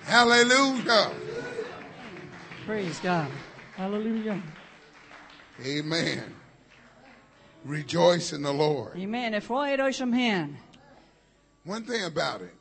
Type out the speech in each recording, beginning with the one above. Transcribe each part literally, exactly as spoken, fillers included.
Hallelujah. Praise God. Hallelujah. Amen. Rejoice in the Lord. Amen. Erfreut euch am Herrn. One thing about it,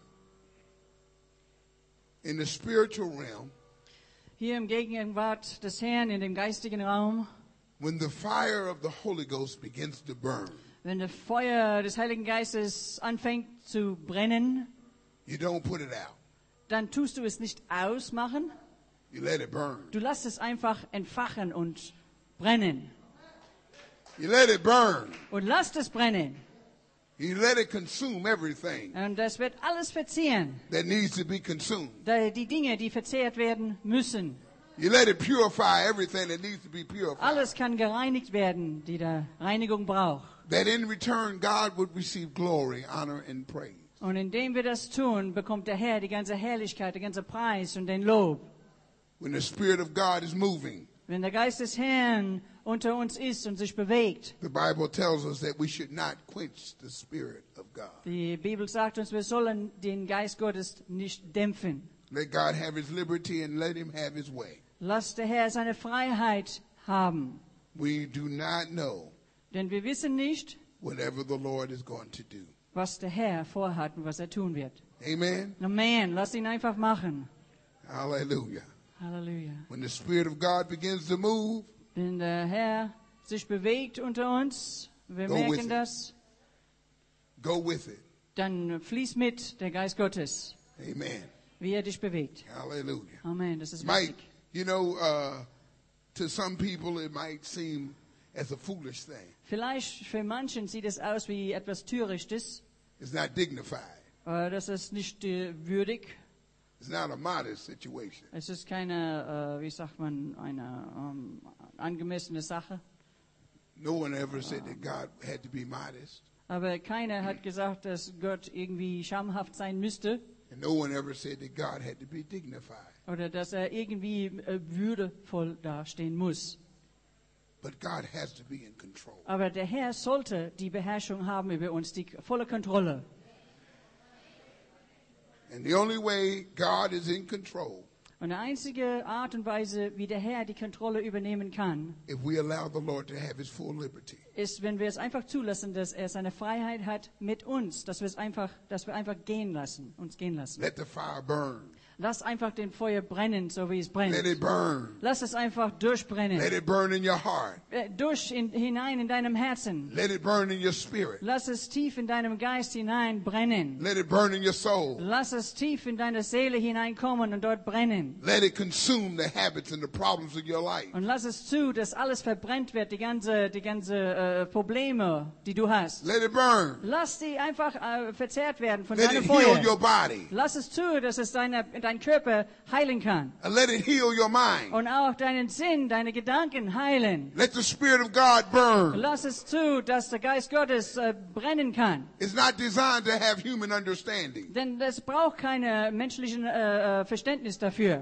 in the spiritual realm, Hier im Gegenwart des Herrn in dem geistigen Raum, when the fire of the Holy Ghost begins to burn, wenn das Feuer des Heiligen Geistes anfängt zu brennen, you don't put it out. dann tust du es nicht ausmachen. You let it burn. Du lässt es einfach entfachen und brennen. You let it burn. Und lasst es brennen. You let it consume everything Und das wird alles verzehren. that needs to be consumed. Da- Die Dinge, die verzehrt werden müssen. You let it purify everything that needs to be purified. Alles kann gereinigt werden, die da Reinigung braucht. That in return God would receive glory, honor, and praise. Und indem wir das tun, bekommt der Herr die ganze Herrlichkeit, den ganzen Preis und den Lob. When the Spirit of God is moving, Wenn der Geist des Herrn unter uns ist und sich bewegt. the Bible tells us that we should not quench the Spirit of God. Die Bibel sagt uns, wir sollen den Geist Gottes nicht dämpfen. Let God have his liberty and let him have his way. Lass der Herr seine Freiheit haben. We do not know Denn wir wissen nicht, whatever the Lord is going to do. was der Herr vorhat und was er tun wird. Amen. Amen. Lass ihn einfach machen. Hallelujah. Halleluja. When the Spirit of God begins to move, Wenn der Herr sich bewegt unter uns, wir Go with merken it. das, go with it. dann fließ mit der Geist Gottes, Amen. wie er dich bewegt. Hallelujah. Amen. Das ist Might, wichtig. you know, uh, to some people it might seem as a foolish thing. Vielleicht für manchen sieht es aus wie etwas Törichtes. It's not dignified. Äh, Das ist nicht äh, würdig. It's not a modest situation. Es ist keine, äh, wie sagt man, eine ähm, angemessene Sache. No one ever said that God had to be modest. Aber keiner hat gesagt, dass Gott irgendwie schamhaft sein müsste And no one ever said that God had to be dignified. oder dass er irgendwie äh, würdevoll dastehen muss. But God has to be in control. Aber der Herr sollte die Beherrschung haben über uns, die volle Kontrolle. And the only way God is in control, Und die einzige Art und Weise, wie der Herr die Kontrolle übernehmen kann, if we allow the Lord to have his full liberty. ist, wenn wir es einfach zulassen, dass er seine Freiheit hat mit uns, dass wir es einfach, dass wir einfach gehen lassen, uns gehen lassen. Let the fire burn. Lass einfach den Feuer brennen, so wie es brennt. Let it burn. Lass es einfach durchbrennen. Let it burn in your heart. Äh, Durch in, hinein in deinem Herzen. Let it burn in your spirit. Lass es tief in deinem Geist hinein brennen. Let it burn in your soul. Lass es tief in deine Seele hineinkommen und dort brennen. Let it consume the habits and the problems of your life. Und lass es zu, dass alles verbrennt wird, die ganze, die ganze äh, Probleme, die du hast. Let it burn. Lass sie einfach äh, verzehrt werden von Let deinem it heal your Feuer. body. Lass es zu, dass es deine, dein Körper heilen kann. And let it heal your mind. Und auch deinen Sinn, deine Gedanken heilen. Let the Spirit of God burn. Lass es zu, dass der Geist Gottes äh, brennen kann. It's not designed to have human understanding. Denn es braucht keine menschlichen äh, äh, Verständnis dafür.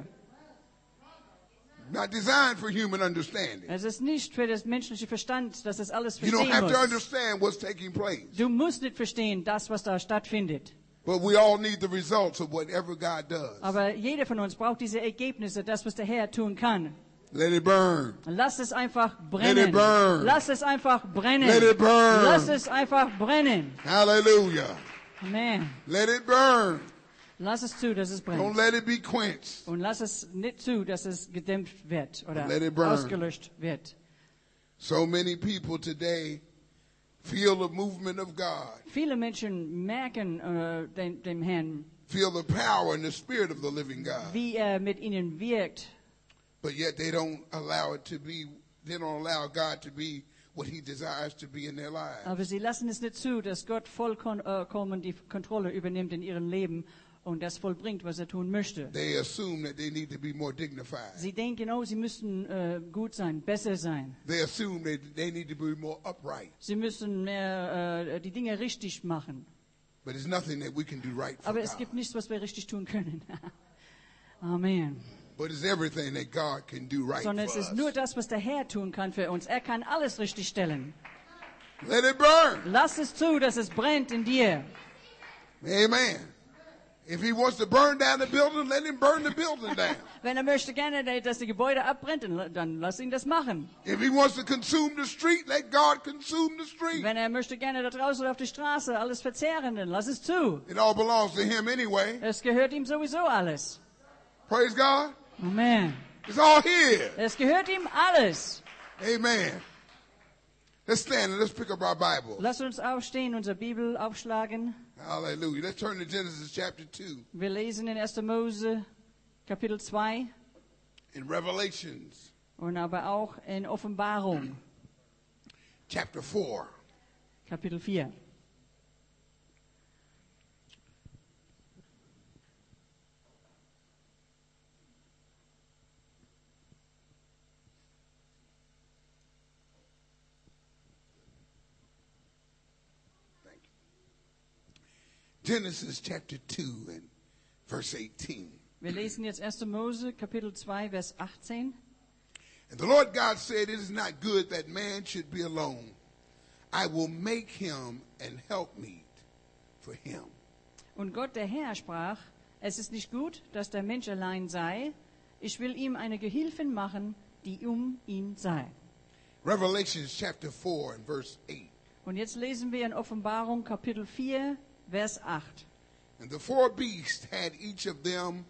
Not designed for human understanding. Es ist nicht für das menschliche Verstand, dass es alles You don't verstehen have to muss. understand what's taking place. Du musst nicht verstehen, das, was da stattfindet. But we all need the results of whatever God does. Aber jeder von uns braucht diese Ergebnisse, das, was der Herr tun kann. Let it burn. Lass es einfach Let brennen. it burn. Lass es einfach brennen. Let it burn. Lass es einfach brennen. Hallelujah. Amen. Let it burn. Lass es zu, dass es Don't brennt. let it be quenched. Und lass es nicht zu, dass es gedämpft wird oder Let it burn. ausgelöscht wird. So many people today feel the movement of God, Viele Menschen merken äh, den, dem Herrn, feel the power and the spirit of the living God, wie er mit ihnen wirkt. but yet they don't allow it to be, they don't allow God to be what he desires to be in their lives. Aber sie lassen es nicht zu, dass Gott vollkommen die Kontrolle übernimmt in ihrem Leben und das vollbringt, was er tun möchte. They assume that they need to be more dignified. Sie denken, oh, sie müssen äh, gut sein, besser sein. They assume they, they need to be more upright. Sie müssen mehr äh, die Dinge richtig machen. But there's nothing that we can do right for Aber es gibt God. nichts, was wir richtig tun können. Amen. But it's everything that God can do right Sondern es for ist us. nur das, was der Herr tun kann für uns. Er kann alles richtig stellen. Let it burn. Lass es zu, dass es brennt in dir. Amen. If he wants to burn down the building, let him burn the building down. Wenn er möchte gerne, dass die Gebäude abbrennt, dann, dann lass ihn das machen. If he wants to consume the street, let God consume the street. Wenn er möchte gerne da draußen auf die Straße alles verzehren, dann lass es zu. It all belongs to him anyway. Es gehört ihm sowieso alles. Praise God. Amen. It's all his. Es gehört ihm alles. Amen. Let's stand and let's pick up our Bible. Lass uns aufstehen, unsere Bibel aufschlagen. Hallelujah. Let's turn to Genesis chapter two. Wir lesen in erster Mose Kapitel zwei In Revelations und aber auch in Offenbarung chapter four. Kapitel vier. Genesis chapter two and verse eighteen. Wir lesen jetzt erster Mose Kapitel zwei Vers achtzehn. And the Lord God said, it is not good that man should be alone. I will make him an helpmeet for him. Und Gott der Herr sprach: Es ist nicht gut, dass der Mensch allein sei. Ich will ihm eine Gehilfin machen, die um ihn sei. Revelations chapter four and verse eight. Und jetzt lesen wir in Offenbarung Kapitel vier Vers acht. And the four beasts had each of them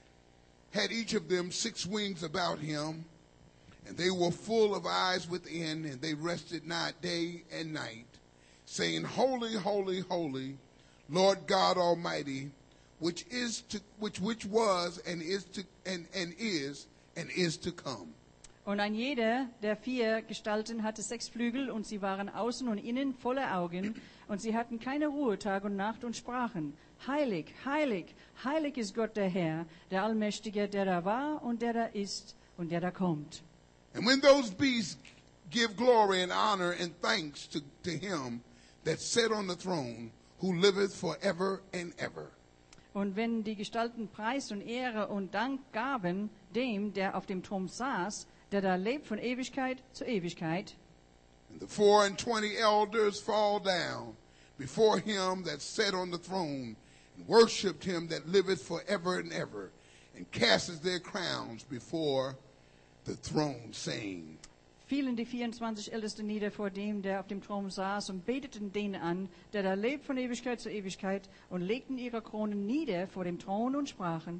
had each of them six wings about him, and they were full of eyes within, and they rested not day and night, saying, Holy, holy, holy, Lord God Almighty, which is to which which was and is to and, and is and is to come. Und ein jeder der vier Gestalten hatte sechs Flügel, und sie waren außen und innen voller Augen, und sie hatten keine Ruhe Tag und Nacht und sprachen: Heilig, heilig, heilig ist Gott der Herr, der Allmächtige, der da war und der da ist und der da kommt. And when those beasts give glory and honor and thanks to, to him that sat on the throne, who liveth forever and ever. Und wenn die Gestalten Preis und Ehre und Dank gaben dem, der auf dem Thron saß, der da lebt von Ewigkeit zu Ewigkeit, and the four and twenty elders fall down before him that sat on the throne, and worshipped him that liveth forever and ever, and casteth their crowns before the throne, saying, fielen die vierundzwanzig Ältesten nieder vor dem, der auf dem Thron saß, und beteten den an, der da lebt von Ewigkeit zu Ewigkeit, und legten ihre Kronen nieder vor dem Thron und sprachen: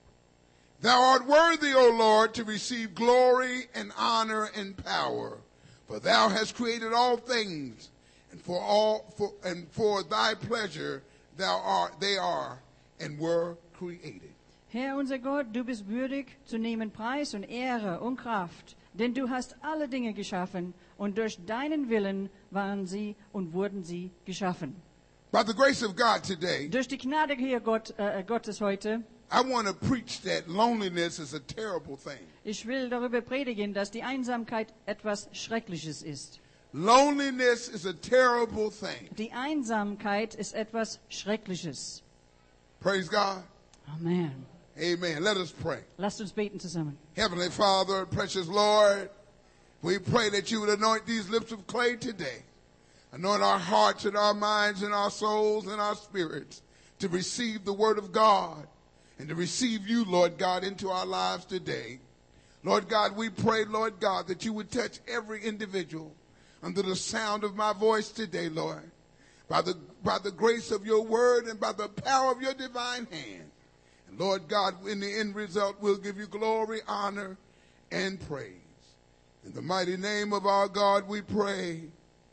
Thou art worthy, O Lord, to receive glory and honor and power, for thou hast created all things, and for all for, and for thy pleasure thou art they are and were created. Herr unser Gott, du bist würdig zu nehmen Preis und Ehre und Kraft, denn du hast alle Dinge geschaffen, und durch deinen Willen waren sie und wurden sie geschaffen. By the grace of God today, Durch die Gnade hier Gott, äh, Gottes heute, I want to preach that loneliness is a terrible thing. ich will darüber predigen, dass die Einsamkeit etwas Schreckliches ist. Loneliness is a terrible thing. Die Einsamkeit ist etwas Schreckliches. Praise God. Amen. Amen. Let us pray. Lasst uns beten zusammen. Heavenly Father, precious Lord, we pray that you would anoint these lips of clay today. Anoint our hearts and our minds and our souls and our spirits to receive the word of God and to receive you, Lord God, into our lives today. Lord God, we pray, Lord God, that you would touch every individual under the sound of my voice today, Lord, by the, by the grace of your word and by the power of your divine hand. And Lord God, in the end result, we'll give you glory, honor, and praise. In the mighty name of our God, we pray.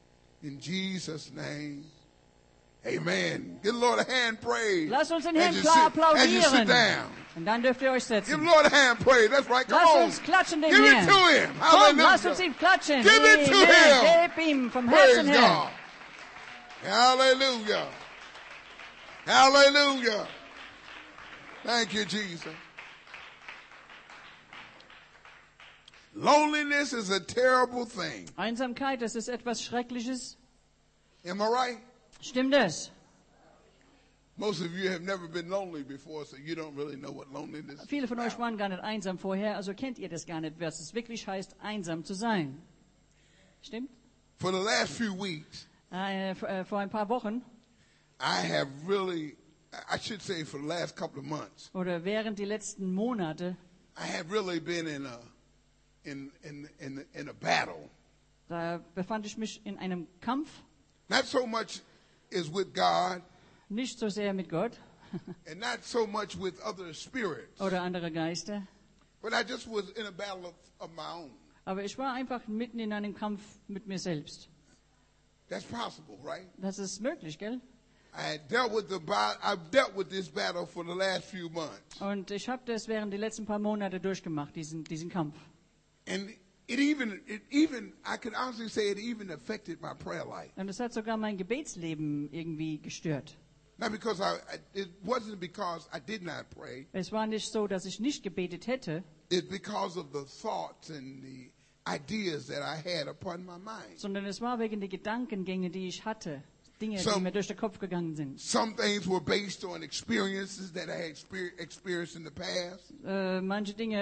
In Jesus' name, amen. Give the Lord a hand praise. Lasst uns den as Herrn you klar sit- as you sit applaudieren. down. Und dann dürft ihr euch Give setzen. the Lord a hand praise. That's right. Come Lasst on. uns klatschen dem Give it Herrn. to him. Komm, lasst uns Hallelujah. ihm klatschen. Give it to Amen. him. Gib ihm vom Praise Herzen her. God. Hallelujah. Hallelujah. Thank you, Jesus. Loneliness is a terrible thing. Einsamkeit, das ist etwas Schreckliches. Am I right? Stimmt es? Most of you have never been lonely before, so you don't really know what loneliness is. Viele von euch about. waren gar nicht einsam vorher, also kennt ihr das gar nicht, was es wirklich heißt, einsam zu sein. Stimmt? For the last few weeks, Äh, f- äh, vor ein paar Wochen I have really I should say for the last couple of months, oder während die letzten Monate, I have really been in a in in in in a battle. da befand ich mich in einem Kampf, Not so much is with God, nicht so sehr mit Gott and not so much with other spirits, oder andere Geister, but I just was in a battle of, of my own. aber ich war einfach mitten in einem Kampf mit mir selbst. That's possible, right? Das ist möglich, gell? I had dealt with the ba- I've dealt with this battle for the last few months, Und ich habe das während der letzten paar Monate durchgemacht, diesen, diesen Kampf. and it even it even I can honestly say it even affected my prayer life. Und es hat sogar mein Gebetsleben irgendwie gestört. Not because I, I it wasn't because I did not pray. Es war nicht so, dass ich nicht gebetet hätte, It's because of the thoughts and the ideas that I had upon my mind. sondern es war wegen der Gedankengänge, die ich hatte. Dinge, So- die mir durch den Kopf gegangen sind. Some things were based on experiences that I had exper- experienced in the past. Äh, manche Dinge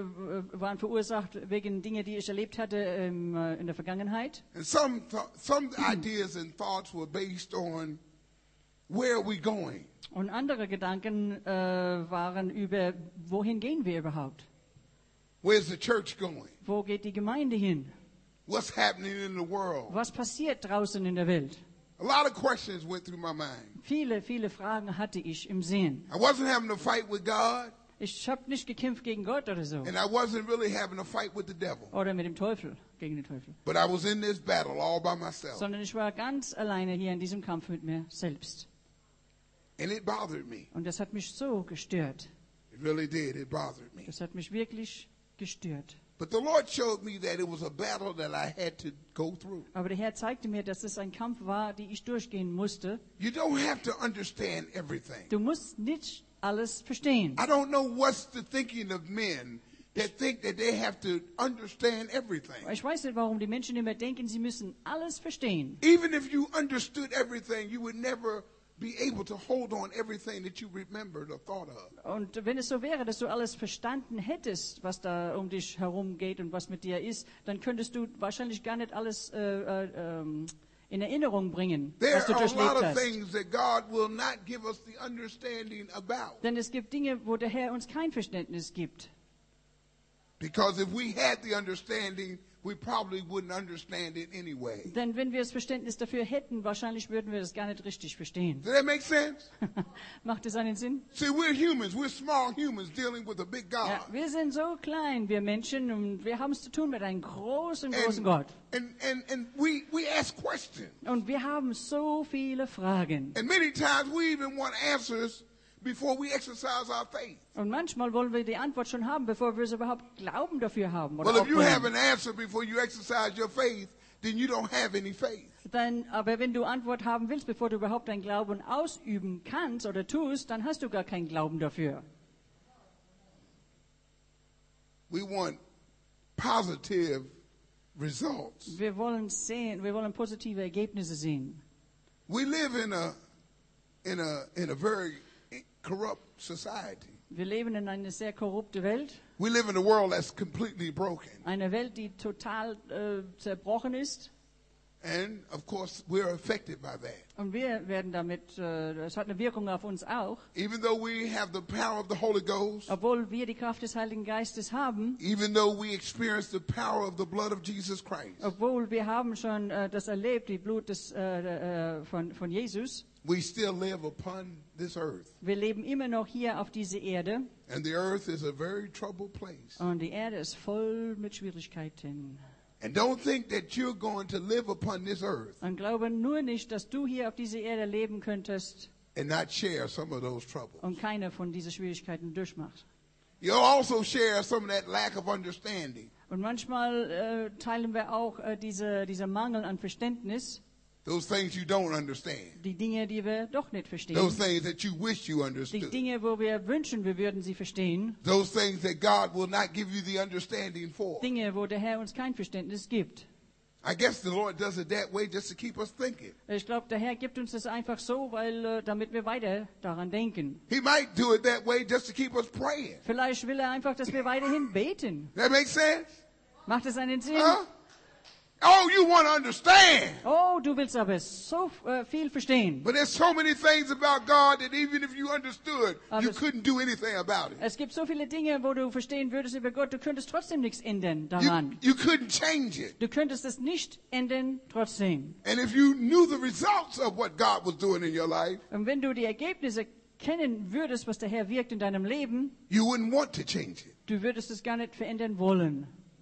äh, waren verursacht wegen Dinge, die ich erlebt hatte ähm, äh, in der Vergangenheit. And some th- some ideas and thoughts were based on where are we going? Und andere Gedanken äh, waren über, wohin gehen wir überhaupt? Where's the church going? Wo geht die Gemeinde hin? What's happening in the world? Was passiert draußen in der Welt? A lot of questions went through my mind. Viele, viele Fragen hatte ich im Sinn. I wasn't having a fight with God, Ich habe nicht gekämpft gegen Gott oder so. and I wasn't really having a fight with the devil. Oder mit dem Teufel, gegen den Teufel. But I was in this battle all by myself. Sondern ich war ganz alleine hier in diesem Kampf mit mir selbst. And it bothered me. Und das hat mich so gestört. It really did. It bothered me. Das hat mich wirklich gestört. But the Lord showed me that it was a battle that I had to go through. Aber der Herr zeigte mir, dass es ein Kampf war, den ich durchgehen musste. You don't have to understand everything. Du musst nicht alles verstehen. I don't know what's the thinking of men that think that they have to understand everything. Ich weiß nicht, warum die Menschen immer denken, sie müssen alles verstehen. Even if you understood everything, you would never be able to hold on everything that you remembered or thought of. Und wenn es so wäre, dass du alles verstanden hättest, was da um dich herum geht und was mit dir ist, dann könntest du wahrscheinlich gar nicht alles äh, äh, ähm, in Erinnerung bringen, There was du are a lot durchlebt of hast. things that God will not give us the understanding about. Denn es gibt Dinge, wo der Herr uns kein Verständnis gibt. Because if we had the understanding, we probably wouldn't understand it anyway. Denn wenn wir das Verständnis dafür hätten, wahrscheinlich würden wir das gar nicht richtig verstehen. Does that make sense? Macht das einen Sinn? See, we're humans. We're small humans dealing with a big God. Ja, wir sind so klein, wir Menschen, und wir haben es zu tun mit einem großen, großen And, Gott. and, and, and we, we ask questions. Und wir haben so viele Fragen. And many times we even want answers before we exercise our faith. Und manchmal wollen wir die Antwort schon haben, bevor wir es überhaupt Glauben dafür haben. Oder Well, if you aufbringen. have an answer before you exercise your faith, then you don't have any faith. Dann, aber wenn du Antwort haben willst, bevor du überhaupt deinen Glauben ausüben kannst oder tust, dann hast du gar keinen Glauben dafür. We want positive results. Wir wollen sehen, wir wollen positive Ergebnisse sehen. We live in a in a in a very corrupt society. Wir leben in einer sehr korrupten Welt, We live in a world that's completely broken. eine Welt, die total äh, zerbrochen ist. And of course, we're affected by that. Und wir werden damit, äh, das hat eine Wirkung auf uns auch. Even though we have the power of the Holy Ghost, Obwohl wir die Kraft des Heiligen Geistes haben, even though we experience the power of the blood of Jesus Christ, obwohl wir haben schon äh, das erlebt, die Blut des, äh, äh, von, von Jesus, we still live upon this earth. wir leben immer noch hier auf dieser Erde. And the earth is a very troubled place. Und die Erde ist voll mit Schwierigkeiten. And don't think that you're going to live upon this earth Und glaube nur nicht, dass du hier auf dieser Erde leben könntest and not share some of those troubles. und keine von diesen Schwierigkeiten durchmacht. You'll also share some of that lack of understanding. Und manchmal äh, teilen wir auch äh, diese, dieser Mangel an Verständnis, Those things you don't understand. die Dinge, die wir doch nicht verstehen. Those things that you wish you Die understood. Dinge, wo wir wünschen, wir würden sie verstehen. Those things that God will not give you the understanding for. Dinge, wo der Herr uns kein Verständnis gibt. I guess the Lord does it that way just to keep us thinking. Ich glaube, der Herr gibt uns das einfach so, weil äh, damit wir weiter daran denken. He might do it that way just to keep us praying. Vielleicht will er einfach, dass wir weiterhin beten. That makes sense? Macht das einen Sinn? Huh? Oh, you want to understand. Oh, du willst aber so äh, viel verstehen. But there's so many things about God that even if you understood, Aber you es- couldn't do anything about it. Es gibt so viele Dinge, wo du verstehen würdest über Gott, du könntest trotzdem nichts ändern You, daran. you couldn't change it. Du könntest es nicht ändern trotzdem. And if you knew the results of what God was doing in your life, Und wenn du die Ergebnisse kennen würdest, was der Herr wirkt in deinem Leben, you wouldn't want to change it. du würdest es gar nicht verändern wollen.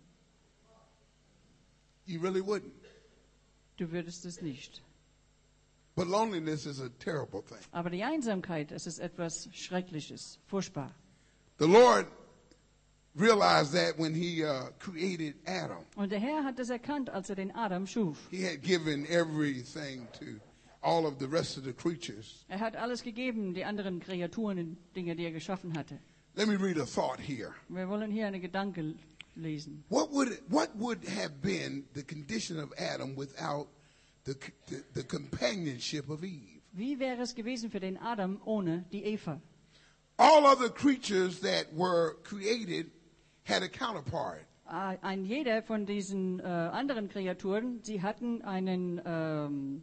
You really wouldn't. Du würdest es nicht. But loneliness is a terrible thing. Aber die Einsamkeit, es ist etwas Schreckliches, furchtbar. The Lord realized that when he uh, created Adam. Und der Herr hat das erkannt, als er den Adam schuf. He had given everything to all of the rest of the creatures. Er hat alles gegeben, die anderen Kreaturen und Dinge, die er geschaffen hatte. Let me read a thought here. Wir wollen hier einen Gedanke lesen. What would what would have been the condition of Adam without the, the, the companionship of Eve? Wie wäre es gewesen für den Adam ohne die Eva? All other creatures that were created had a counterpart. Ah, Ein jeder von diesen äh, anderen Kreaturen, sie hatten einen ähm,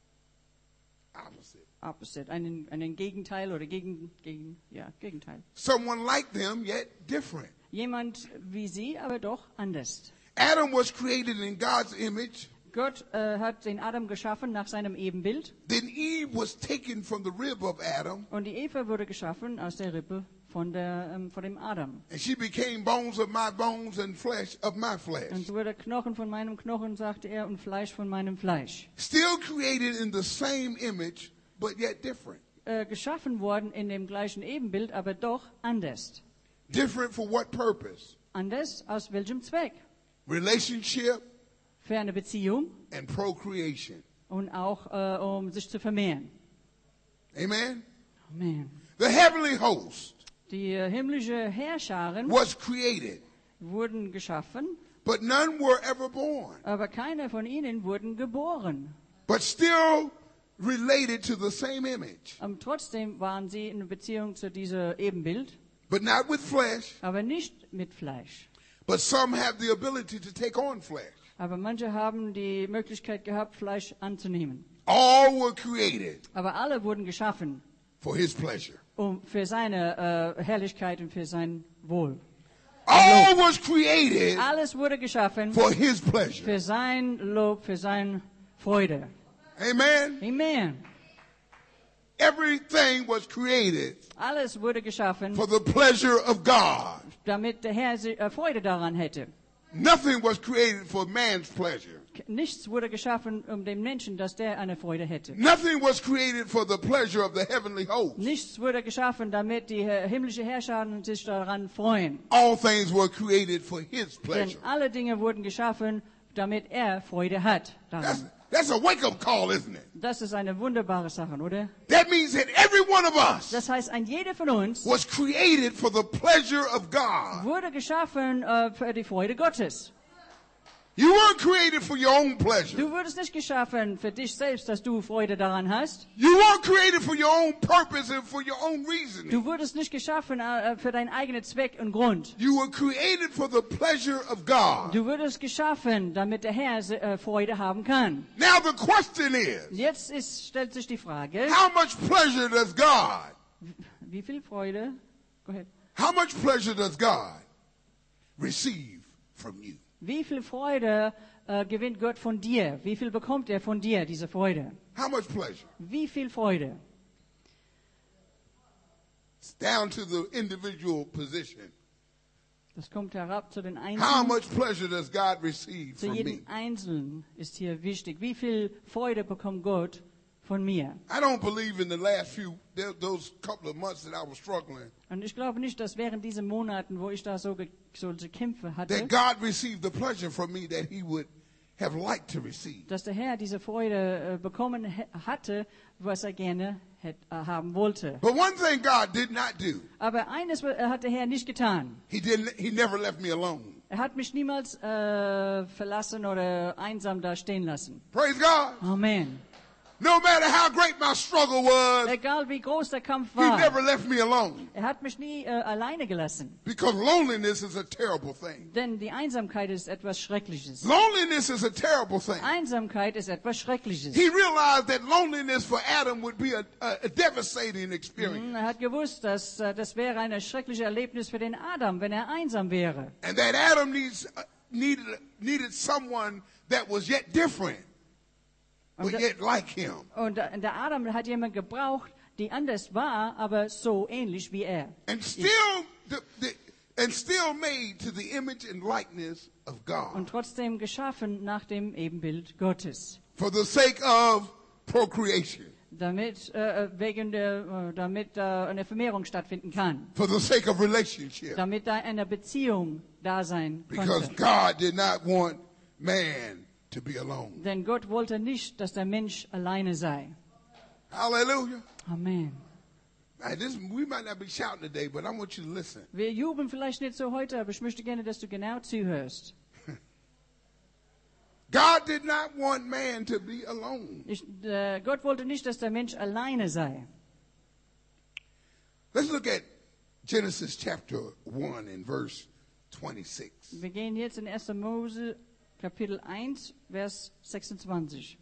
Opposite. Opposite, einen, einen Gegenteil oder gegen, gegen, ja, Gegenteil. Someone like them, yet different. Jemand wie sie, aber doch anders. Adam was created in God's image. Gott äh, hat den Adam geschaffen nach seinem Ebenbild Then Eve was taken from the rib of Adam, und die Eva wurde geschaffen aus der Rippe von, der, ähm, von dem Adam. and she became bones of my bones and flesh of my Und flesh. so wurde Knochen von meinem Knochen, sagte er, und Fleisch von meinem Fleisch. Still created in the same image, but yet different. Äh, geschaffen worden in dem gleichen Ebenbild, aber doch anders. Different for what purpose? Anders aus welchem Zweck? Relationship Für eine Beziehung and procreation. und auch äh, um sich zu vermehren. Amen? Amen. The heavenly host Die äh, himmlische Herrscharen was created, wurden geschaffen, but none were ever born. aber keiner von ihnen wurden geboren. But still related to the same image, Und trotzdem waren sie in Beziehung zu diesem Ebenbild, but not with flesh. aber nicht mit Fleisch. But some have the ability to take on flesh. Aber manche haben die Möglichkeit gehabt, Fleisch anzunehmen. All were created Aber alle wurden geschaffen for his pleasure. um, für seine äh, Herrlichkeit und für sein Wohl. All was created Alles wurde geschaffen for his pleasure. für sein Lob, für seine Freude. Amen. Amen. Everything was created Alles wurde geschaffen, for the pleasure of God. damit der Herr sie- äh, Freude daran hätte. Nothing was created for man's pleasure. Nichts wurde geschaffen, um dem Menschen, dass der eine Freude hätte. Nothing was created for the pleasure of the heavenly host. Nichts wurde geschaffen, damit die äh, himmlische Herrscher sich daran freuen. All things were created for his Denn pleasure. alle Dinge wurden geschaffen, damit er Freude hat That's, daran. that's a wake-up call, isn't it? Das ist eine wunderbare Sache, oder? That means that every one of us Das heißt, ein jeder von uns was created for the pleasure of God. wurde geschaffen äh, für die Freude Gottes. You weren't created for your own pleasure. Du wurdest nicht geschaffen für dich selbst, dass du Freude daran hast. You weren't created for your own purpose and for your own reasoning. Du wurdest nicht geschaffen äh, für deinen eigenen Zweck und Grund. You were created for the pleasure of God. Du wurdest geschaffen, damit der Herr äh, Freude haben kann. Now the question is, Jetzt ist, stellt sich die Frage, how much pleasure does God, wie viel Freude, go ahead. how much pleasure does God receive from you? Wie viel Freude äh, gewinnt Gott von dir? Wie viel bekommt er von dir, diese Freude? How much pleasure? Wie viel Freude? It's down to the individual position. Das kommt herab zu den How Einzelnen. much pleasure does God receive Zu from me? jedem Einzelnen ist hier wichtig. Wie viel Freude bekommt Gott von mir? I don't believe in the last few, th- those couple of months that I was struggling, Und ich glaube nicht, dass während diesen Monaten, wo ich da so ge- solche Kämpfe hatte, that God received the pleasure from me that he would have liked to receive. dass der Herr diese Freude äh, bekommen he- hatte, was er gerne hätt, äh, haben wollte. But one thing God did not do, Aber eines äh, hat der Herr nicht getan. he didn't, he never left me alone. Er hat mich niemals äh, verlassen oder einsam da stehen lassen. Praise God. Amen. No matter how great my struggle was, Egal wie groß der Kampf he never war, left me alone. er hat mich nie äh, alleine gelassen. Because loneliness is a terrible thing. Denn die Einsamkeit ist etwas Schreckliches. Loneliness is a terrible thing. Einsamkeit ist etwas Schreckliches. He realized that loneliness for Adam would be a, a, a devastating experience. Er hat gewusst, dass äh, das wäre ein schreckliches Erlebnis für den Adam, wenn er einsam wäre. And that Adam needs, uh, needed, needed someone that was yet different, but Und, yet like him. und der Adam hat jemanden gebraucht, die anders war, aber so ähnlich wie er. And still, the, the, and still made to the image and likeness of God. Und trotzdem geschaffen nach dem Ebenbild Gottes. For the sake of procreation. Damit, äh, wegen der, äh, damit äh, eine Vermehrung stattfinden kann. For the sake of relationship. Damit da eine Beziehung da sein Because konnte. God did not want man to be alone. Denn Gott wollte nicht, dass der Mensch alleine sei. Hallelujah. Amen. Now, this, we might not be shouting today, but I want you to listen. Wir jubeln vielleicht nicht so heute, aber ich möchte gerne, dass du genau zuhörst. God did not want man to be alone. Ich, äh, Gott wollte nicht, dass der Mensch alleine sei. Let's look at Genesis chapter one and verse twenty-six. Wir gehen jetzt in erster Mose Kapitel eins, Vers sechsundzwanzig.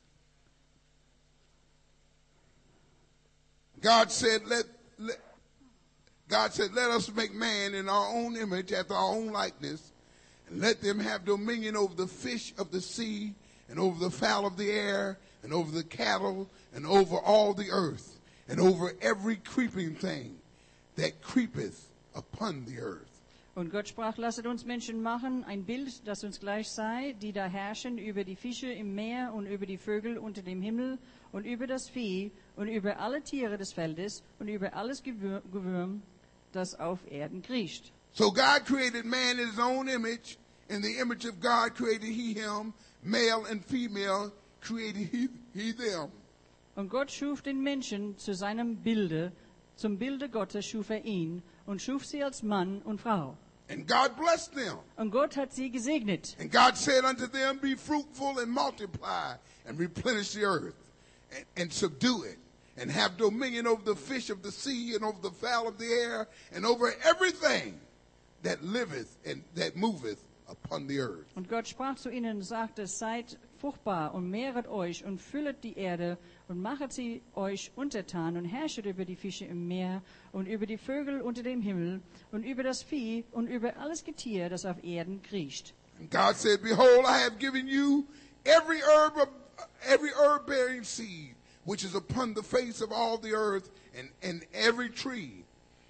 God said, let, let, God said, let us make man in our own image, after our own likeness, and let them have dominion over the fish of the sea, and over the fowl of the air, and over the cattle, and over all the earth, and over every creeping thing that creepeth upon the earth. Und Gott sprach, lasset uns Menschen machen, ein Bild, das uns gleich sei, die da herrschen über die Fische im Meer und über die Vögel unter dem Himmel und über das Vieh und über alle Tiere des Feldes und über alles Gewür- Gewürm, das auf Erden kriecht. So God created man in his own image. In the image of God created he him. Male and female created he, he them. Und Gott schuf den Menschen zu seinem Bilde, zum Bilde Gottes schuf er ihn und schuf sie als Mann und Frau. And God blessed them. Und Gott hat sie gesegnet. And God said unto them, be fruitful and multiply and replenish the earth and, and subdue it and have dominion over the fish of the sea and over the fowl of the air and over everything that liveth and that moveth upon the earth. Und Gott sprach zu ihnen und sagte, seid fruchtbar und mehret euch und füllet die Erde und machet sie euch untertan und herrschet über die Fische im Meer und über die Vögel unter dem Himmel und über das Vieh und über alles Getier, das auf Erden kriecht. And God said, behold, I have given you every herb, of, every herb-bearing seed, which is upon the face of all the earth, and, and every tree,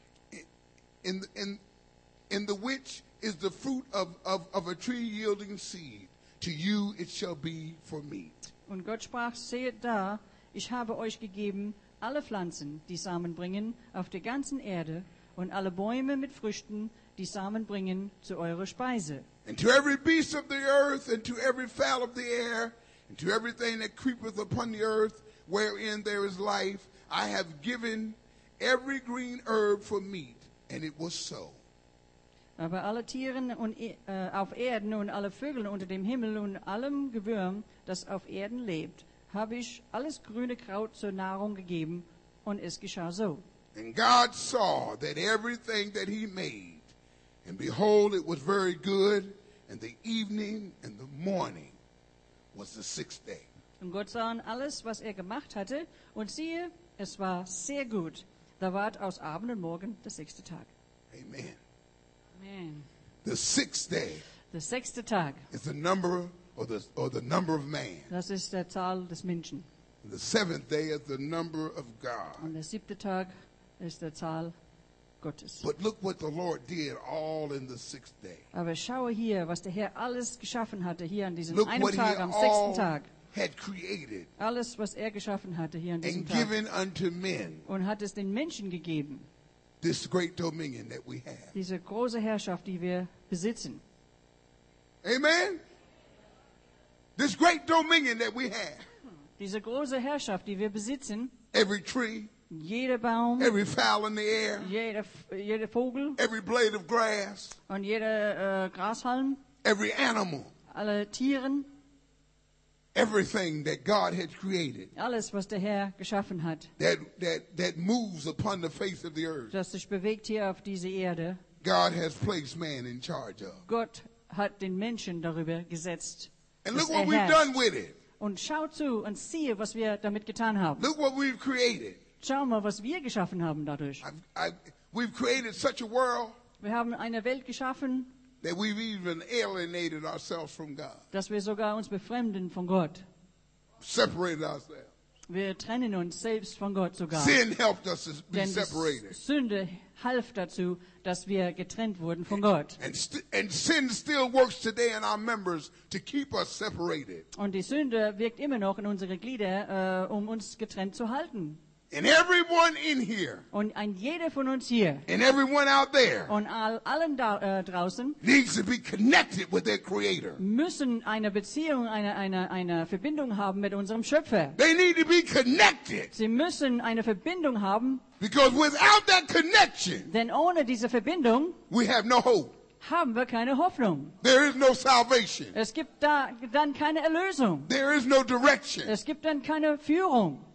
in, in, in the which is the fruit of, of, of a tree yielding seed. To you it shall be for meat. Und Gott sprach, sehet da, ich habe euch gegeben alle Pflanzen, die Samen bringen, auf der ganzen Erde, und alle Bäume mit Früchten, die Samen bringen, zu eurer Speise. And to every beast of the earth, and to every fowl of the air, and to everything that creepeth upon the earth, wherein there is life, I have given every green herb for meat. And it was so. Aber alle Tieren und, äh, auf Erden und alle Vögel unter dem Himmel und allem Gewürm, das auf Erden lebt, habe ich alles grüne Kraut zur Nahrung gegeben, und es geschah so. And God saw that everything that he made, and behold, it was very good, and the evening and the morning was the sixth day. Und Gott sah an alles, was er gemacht hatte, und siehe, es war sehr gut. Da ward aus Abend und Morgen der sechste Tag. Amen. Amen. The sixth day Der sechste Tag, is the number or the or the number of man. das ist der Zahl des Menschen. The seventh day is the number of God. Und der siebte Tag ist der Zahl Gottes. But look what the Lord did all in the sixth day. Aber schaue hier, was der Herr alles geschaffen hatte, hier an diesem Look einen what he Tag, am sechsten all Tag. had created Alles, was er geschaffen hatte, hier an diesem and Tag. given unto men Und hat es den Menschen gegeben. this great dominion that we have. Diese große Herrschaft, die wir besitzen. Amen? This great dominion that we have. Diese große Herrschaft, die wir besitzen. Every tree, Jeder Baum, every fowl in the air, jeder, jeder Vogel every blade of grass, und jeder äh, Grashalm, every animal, alle Tieren, everything that God had created Alles, was der Herr geschaffen hat, that, that, that moves upon the face of the earth, das sich bewegt hier auf diese Erde, God has placed man in charge of. Gott hat den Menschen darüber gesetzt. And dass look er what we've herrscht. done with it. Und schau zu und siehe, was wir damit getan haben. Look what we've created. Schau mal, was wir geschaffen haben dadurch. I've, I've, we've created such a world Wir haben eine Welt geschaffen, that we've even alienated ourselves from God, dass wir sogar uns befremden von Gott. separated ourselves. Wir trennen uns selbst von Gott sogar. Sin helped us to be Denn die separated. Sünde half dazu, dass wir getrennt wurden von Gott. And, st- and sin still works today in our members to keep us separated. Und die Sünde wirkt immer noch in unsere Glieder, äh, um uns getrennt zu halten. And everyone in here Und ein jeder von uns hier and everyone out there und all, allen da, äh, draußen needs to be connected with their Creator. müssen eine Beziehung, eine, eine, eine Verbindung haben mit unserem Schöpfer. They need to be connected Sie müssen eine Verbindung haben, because without that connection, denn ohne diese Verbindung we have no hope. haben wir keine Hoffnung. There is no salvation. Es gibt da dann keine Erlösung. There is no direction. Es gibt dann keine Führung.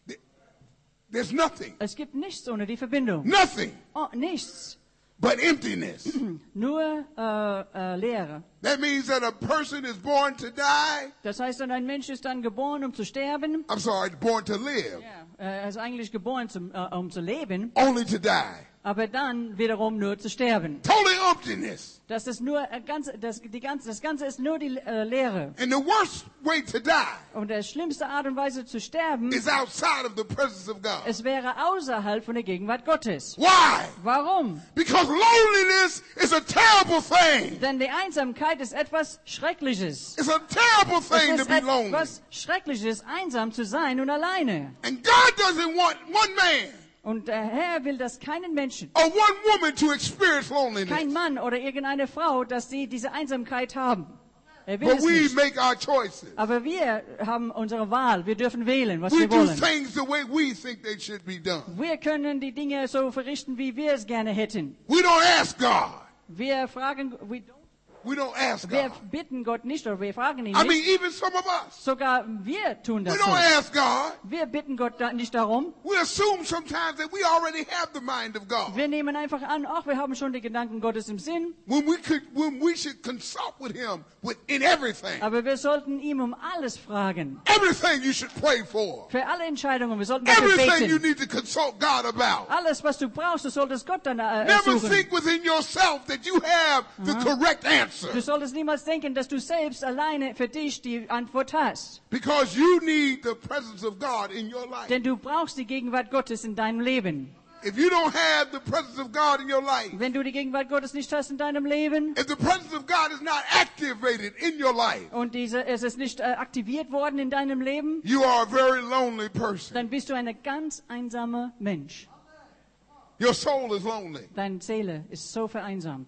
There's nothing. Es gibt nichts ohne die Verbindung. Nothing Oh, nichts. but emptiness. Nur äh, äh, Leere. That means that a person is born to die. Das heißt, dann ein Mensch ist dann geboren, um zu sterben. I'm sorry, born to live. Ja, er ist eigentlich geboren, zum, äh, um zu leben, Only to die. aber dann wiederum nur zu sterben. Totally emptiness. Das ist nur äh, ganz, das, die ganze, das Ganze ist nur die äh, Leere. And the worst way to die Und die schlimmste Art und Weise zu sterben, is outside of the presence of God. es wäre außerhalb von der Gegenwart Gottes. Why? Warum? Because loneliness is a terrible thing. Denn die Einsamkeit ist etwas Schreckliches. It's a terrible Es thing to ist be lonely. etwas Schreckliches, einsam zu sein und alleine. And God doesn't want one man Und der Herr will, dass keinen Menschen, or one woman to experience kein loneliness. Mann oder irgendeine Frau, dass sie diese Einsamkeit haben. Er will But es we nicht. make our choices. Aber wir haben unsere Wahl. Wir dürfen wählen, was We wir do wollen. things the way we think they should be done. Wir können die Dinge so verrichten, wie wir es gerne hätten. We don't ask God. Wir fragen, we don't, We don't ask wir God. bitten Gott nicht oder wir fragen ihn I mean, nicht. even some of us. Sogar wir tun We das don't so. ask God. Wir bitten Gott da nicht darum. We assume sometimes that we already have the mind of God. Wir nehmen einfach an, ach, wir haben schon die Gedanken Gottes im Sinn. When we could, when we should consult with Him with in everything. Aber wir sollten ihm um alles fragen. Everything you should pray for. Für alle Entscheidungen. Wir sollten dafür Everything you beten. need to consult God about. Alles, was du brauchst, du solltest Gott dann äh, Never suchen. think within yourself that you have the correct answer. Du solltest niemals denken, dass du selbst alleine für dich die Antwort hast. Because you need the presence of God in your life. Denn du brauchst die Gegenwart Gottes in deinem Leben. If you don't have the presence of God in your life, Wenn du die Gegenwart Gottes nicht hast in deinem Leben if the presence of God is not activated in your life, und diese, es ist nicht äh, aktiviert worden in deinem Leben, you are a very lonely person. dann bist du ein ganz einsamer Mensch. Your soul is lonely. Deine Seele ist so vereinsamt.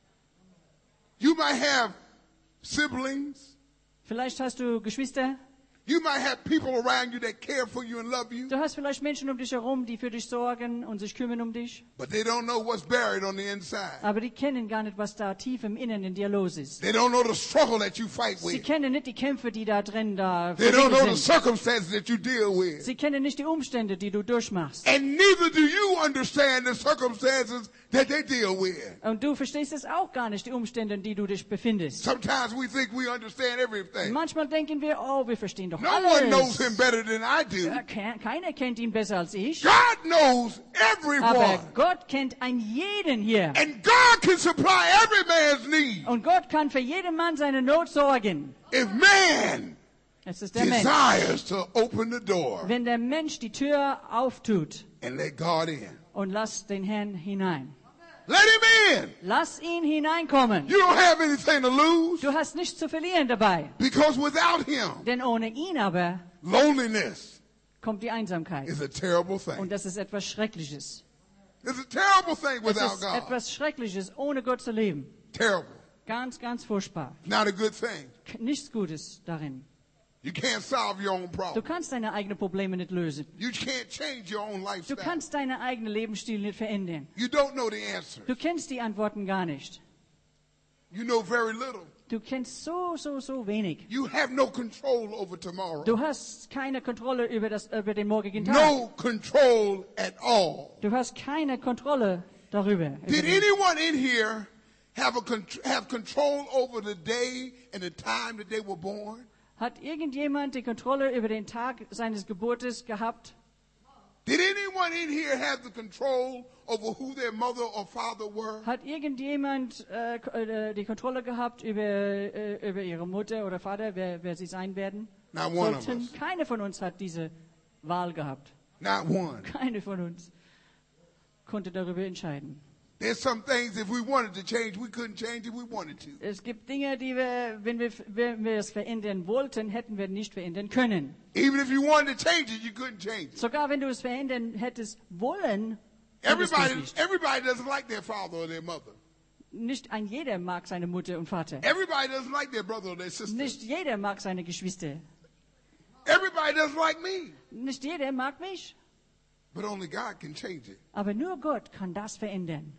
You might have siblings. Vielleicht hast du Geschwister. You might have people around you that care for you and love you, Du hast vielleicht Menschen um dich herum, die für dich sorgen und sich kümmern um dich. but they don't know what's buried on the inside. Aber die kennen gar nicht, was da tief im Inneren in dir los ist. They don't know the struggle that you fight Sie with. kennen nicht die Kämpfe, die da drin da They don't know the verwickelt sind. circumstances that you deal with. Sie kennen nicht die Umstände, die du durchmachst. And neither do you understand the circumstances that they deal with. Und du verstehst es auch gar nicht, die Umstände, in die du dich befindest. Sometimes we think we understand everything. Manchmal denken wir, oh, wir verstehen doch No one knows alles. him better than I do. Ja, ke- Keiner kennt ihn besser als ich. God knows Aber everyone. Gott kennt einen jeden hier. And God can supply every man's need. Und Gott kann für jeden Mann seine Not sorgen. If man Es ist der Mensch. desires to open the door Wenn der Mensch die Tür auftut and let God in. und lass den Herrn hinein. Let him in. Lass ihn hineinkommen. You don't have anything to lose Du hast nichts zu verlieren dabei. because without him, Denn ohne ihn aber loneliness kommt die Einsamkeit. is a terrible Und thing. das ist etwas Schreckliches. It's a terrible thing Es without ist God. etwas Schreckliches, ohne Gott zu leben. Terrible. Ganz, ganz furchtbar. Not a good thing. K- Nichts Gutes darin. You can't solve your own Du problem. kannst deine eigenen Probleme nicht lösen. You can't change your own Du lifestyle. kannst deinen eigenen Lebensstil nicht verändern. You don't know the answer. Du kennst die Antworten gar nicht. You know very little. Du kennst so, so, so wenig. You have no control over tomorrow. Du hast keine Kontrolle über, das, über den morgigen Tag. No control at all. Du hast keine Kontrolle darüber. Über Did den- anyone in here have a con- have control over the day and the time that they were born? Hat irgendjemand die Kontrolle über den Tag seines Geburtes gehabt? Did anyone in here have the control over who their mother or father were? Hat irgendjemand äh, k- äh, die Kontrolle gehabt über, äh, über ihre Mutter oder Vater, wer, wer sie sein werden? Not one of Sollten, us. keine von uns hat diese Wahl gehabt. Not one. Keine von uns konnte darüber entscheiden. There's some things if we wanted to change, we couldn't change if we wanted to. Es gibt Dinge, die wir, wenn wir, wenn wir es verändern wollten, hätten wir nicht verändern können. Even if you wanted to change it, you couldn't change it. Sogar wenn du es verändern hättest wollen, hättest du es Everybody, nicht. everybody doesn't like their father or their mother. Nicht ein jeder mag seine Mutter und Vater. Everybody doesn't like their brother or their sister. Nicht jeder mag seine Geschwister. Everybody doesn't like me. Nicht jeder mag mich. But only God can change it. Aber nur Gott kann das verändern.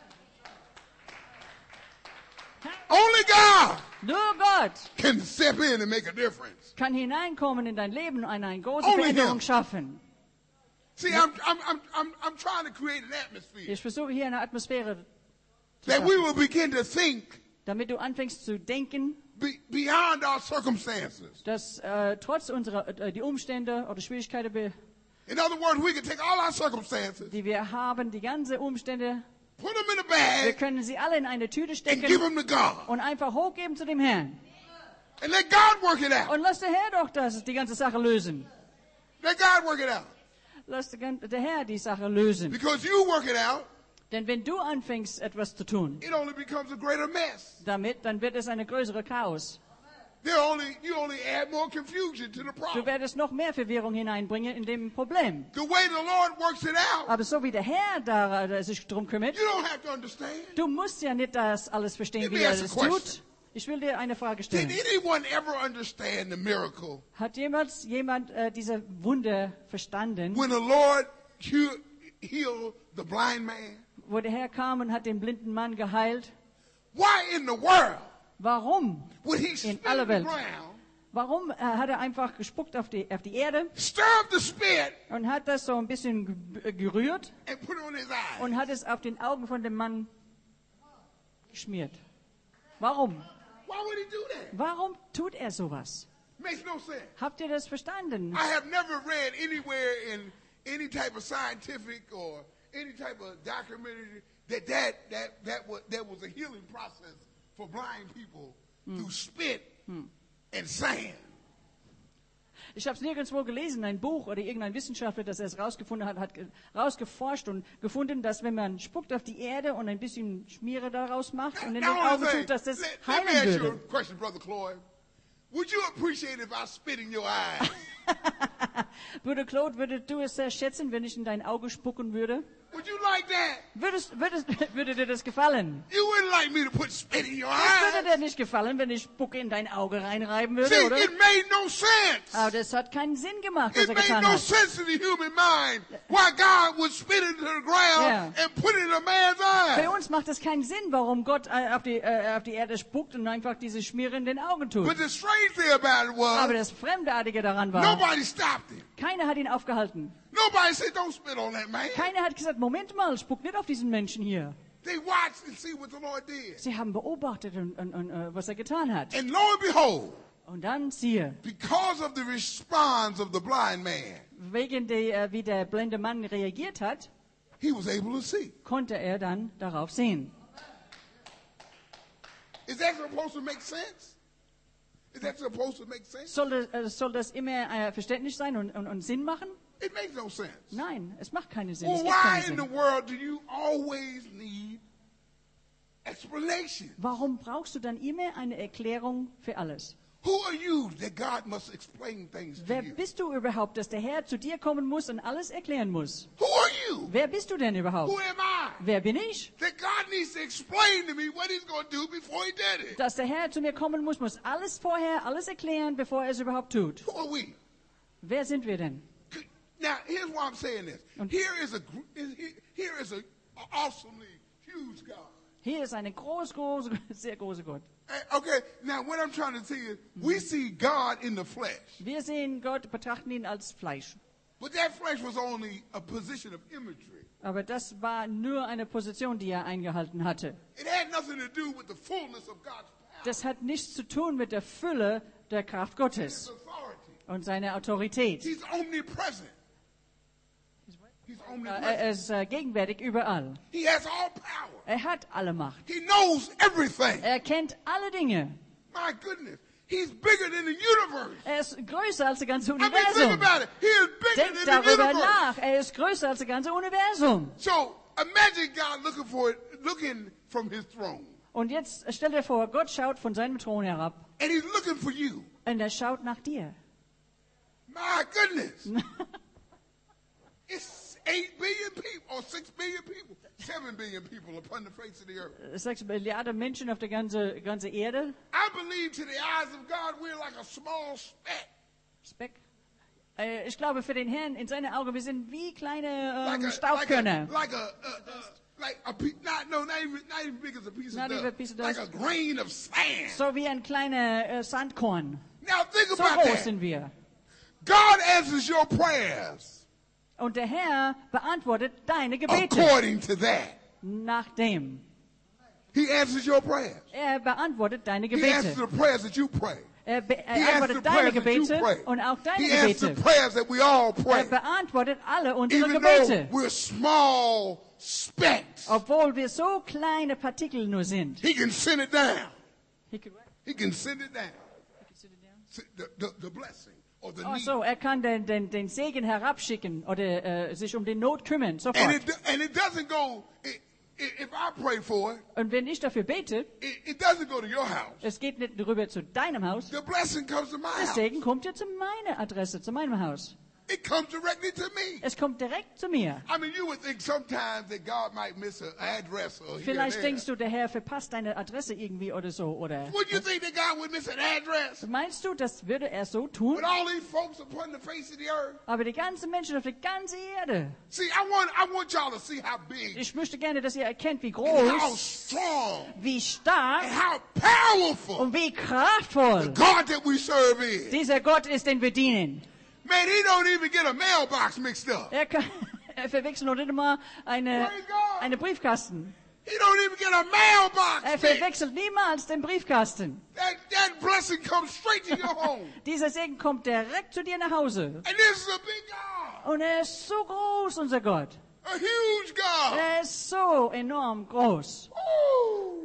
Only God Nur Gott can step in and make a difference. kann hineinkommen in dein Leben und eine große Only Veränderung him. schaffen. See, I'm, I'm, I'm, I'm, I'm trying to create an atmosphere Ich versuche hier eine Atmosphäre zu that we schaffen, will begin to think damit du anfängst zu denken, be, beyond our circumstances. dass äh, trotz unserer äh, die Umstände oder Schwierigkeiten, be- In other words, we can take all our circumstances, die wir haben, die ganzen Umstände, put them in a wir bag, können sie alle in eine Tüte and give stecken them to God. und einfach hochgeben zu dem Herrn. And let God work it out. Und lass der Herr doch das, die ganze Sache lösen. Let God work it out. Lass der, gan- der Herr die Sache lösen. Because you work it out, Denn wenn du anfängst, etwas zu tun, it only becomes a greater mess. damit, dann wird es eine größere Chaos. There only, you only add more confusion to the Du problem. werdest noch mehr Verwirrung hineinbringen in dem Problem. The way the Lord works it out, Aber so wie der Herr da, da sich drum kümmert, you don't have to understand. du musst ja nicht das alles verstehen, Let wie me er ask a das question. tut. Ich will dir eine Frage Did stellen. anyone ever understand the miracle Hat jemals jemand äh, diese Wunder verstanden, when the Lord cu- healed the blind man? wo der Herr kam und hat den blinden Mann geheilt? Why in the world Warum? would he spit in aller the Welt. ground, Warum äh, hat er einfach gespuckt auf die, auf die Erde stir up the spit, und hat das so ein bisschen ge- äh, gerührt and put it on his eyes? und hat es auf den Augen von dem Mann geschmiert? Warum? Why would he do that? Warum tut er sowas? Makes no sense. Habt ihr das verstanden? I have never read anywhere in any type of scientific or any type of documentary that that that that was, that was a healing process for blind people through spit and sand. Ich habe es nirgendwo gelesen, ein Buch oder irgendein Wissenschaftler, das es rausgefunden hat, hat ge- rausgeforscht und gefunden, dass wenn man spuckt auf die Erde und ein bisschen Schmiere daraus macht und in den Now, I Augen wanna say, tut, dass das let, let me heilen ask you a würde. question, Brother Cloyd. Would you appreciate if I spit in your eyes? Bruder Claude, würdest du es sehr schätzen, wenn ich in dein Auge spucken würde? Would you like that? Würdest, würdest, würde dir das gefallen? You wouldn't like me to put spit in your Das würde eyes. dir nicht gefallen, wenn ich Spucke in dein Auge reinreiben würde, See, oder? it made no sense. Aber das hat keinen Sinn gemacht, was It er made getan no hat. sense in the human mind why God would spit into the ground Yeah. and put it in a man's Für eye. uns macht es keinen Sinn, warum Gott äh, auf die, äh, auf die Erde spuckt und einfach diese Schmiere in den Augen tut. But the strange thing about it Aber was, das Fremdartige daran war, nobody stopped him. keiner hat ihn aufgehalten. Nobody said, don't spit on that man. Keiner hat gesagt, Moment mal, spuck nicht auf diesen Menschen hier. They watched and see what the Lord did. Sie haben beobachtet, und, und, und, äh, was er getan hat. And lo and behold, Und dann siehe, because of the response of the blind man, wegen der, äh, wie der blinde Mann reagiert hat, he was able to see. konnte er dann darauf sehen. Is that supposed to make sense? Is that supposed to make sense? Soll das, äh, soll das immer äh, verständlich sein und, und, und Sinn machen? It makes no sense. Nein, es macht keinen Sinn. Well, Es gibt why keinen in the Sinn. world do you always need explanation? Warum brauchst du dann immer eine Erklärung für alles? Who are you that God must explain things to Wer you? bist du überhaupt, dass der Herr zu dir kommen muss und alles erklären muss? Who are you? Wer bist du denn Who überhaupt? am I? Wer bin ich? That God needs to explain to me what he's going to do before he did it. Dass der Herr zu mir kommen muss, muss alles vorher, alles erklären, bevor er es überhaupt tut. Who are we? Wer sind wir denn? Now, here's why I'm saying this. Und- Here is a gr- is- here is a awesomely huge God. Hier ist eine groß, große, sehr große Gott. Eh, Okay, now what I'm trying to tell you, we see God in the flesh. Wir sehen Gott, betrachten ihn als Fleisch. But that flesh was only a position of imagery. Aber das war nur eine Position, die er eingehalten hatte. It had nothing to do with the fullness of God's power, Das hat nichts zu tun mit der Fülle der Kraft His Gottes authority. und seiner Autorität. He's omnipresent. He's Äh, omnipresent. Er ist äh, gegenwärtig überall. He has all power. Er hat alle Macht. He knows everything. Er kennt alle Dinge. My goodness. He's bigger than the universe. Er ist größer als das ganze I mean, think Universum. about it. He is bigger Denkt than the darüber universe. nach. Er ist größer als das ganze Universum. So imagine God looking for it, looking from his throne. Und jetzt stell dir vor, Gott schaut von seinem Thron herab And he's looking for you. und er schaut nach dir. My goodness. It's eight billion people or six billion people, seven billion people upon the face of the earth. Sechs Milliarden Menschen auf der ganzen ganze Erde. I believe to the eyes of God we're like a small speck. Speck. Äh, Ich glaube, für den Herrn, in seinen Augen, wir sind wie kleine Like ähm, a, Staubkörner. like a, like a, uh, uh, like a pe- not, no, not even, not even big as a piece Not of even a dust. piece of Like dust. a grain of sand. So wie ein kleiner äh, Sandkorn. Now think So about groß that. sind wir. God answers your prayers Und der Herr beantwortet deine Gebete. according to that. Nach dem. He answers your prayers. Er beantwortet deine He answers Gebete. the prayers that you pray. Er be- He er answers the antwortet deine prayers that you Gebete pray. und auch deine He answers the Gebete. prayers that we all Er pray. beantwortet alle unsere Even though Gebete. we're small specks, Obwohl wir so kleine Partikel nur sind. he can send it down. He could- He can send it down. The, the, the blessing or the Ach need. so, er kann den, den, den Segen herabschicken oder äh, sich um die Not kümmern, And sofort. it, and it doesn't go, it, it, if I pray for it, Und wenn ich dafür bete, it, it doesn't go to your house. es geht nicht rüber zu deinem Haus, The blessing comes to my der house. Segen kommt ja zu meiner Adresse, zu meinem Haus. It comes directly to me. Es kommt direkt zu mir. I mean, you would think sometimes that God might miss an address or here and Vielleicht there. denkst du, der Herr verpasst deine Adresse irgendwie oder so, oder? Would you think that God would miss an address? Meinst du, das würde er so tun? With all these folks upon the face of the earth? Aber die ganzen Menschen auf der ganzen Erde. See, I want, I want y'all to see how big Ich möchte gerne, dass ihr erkennt, wie and how groß, strong wie stark and how powerful und wie kraftvoll God that we serve is. dieser Gott ist, den wir dienen. Man, he don't even get a mailbox mixed up. Er, kann, er verwechselt noch nicht mal eine, Praise God. eine Briefkasten. He don't even get a mailbox Er mixed. verwechselt niemals den Briefkasten. That, that blessing comes straight to your home. Dieser Segen kommt direkt zu dir nach Hause. And this is a big God. Und er ist so groß, unser Gott. A huge God. Er ist so enorm groß. Woo.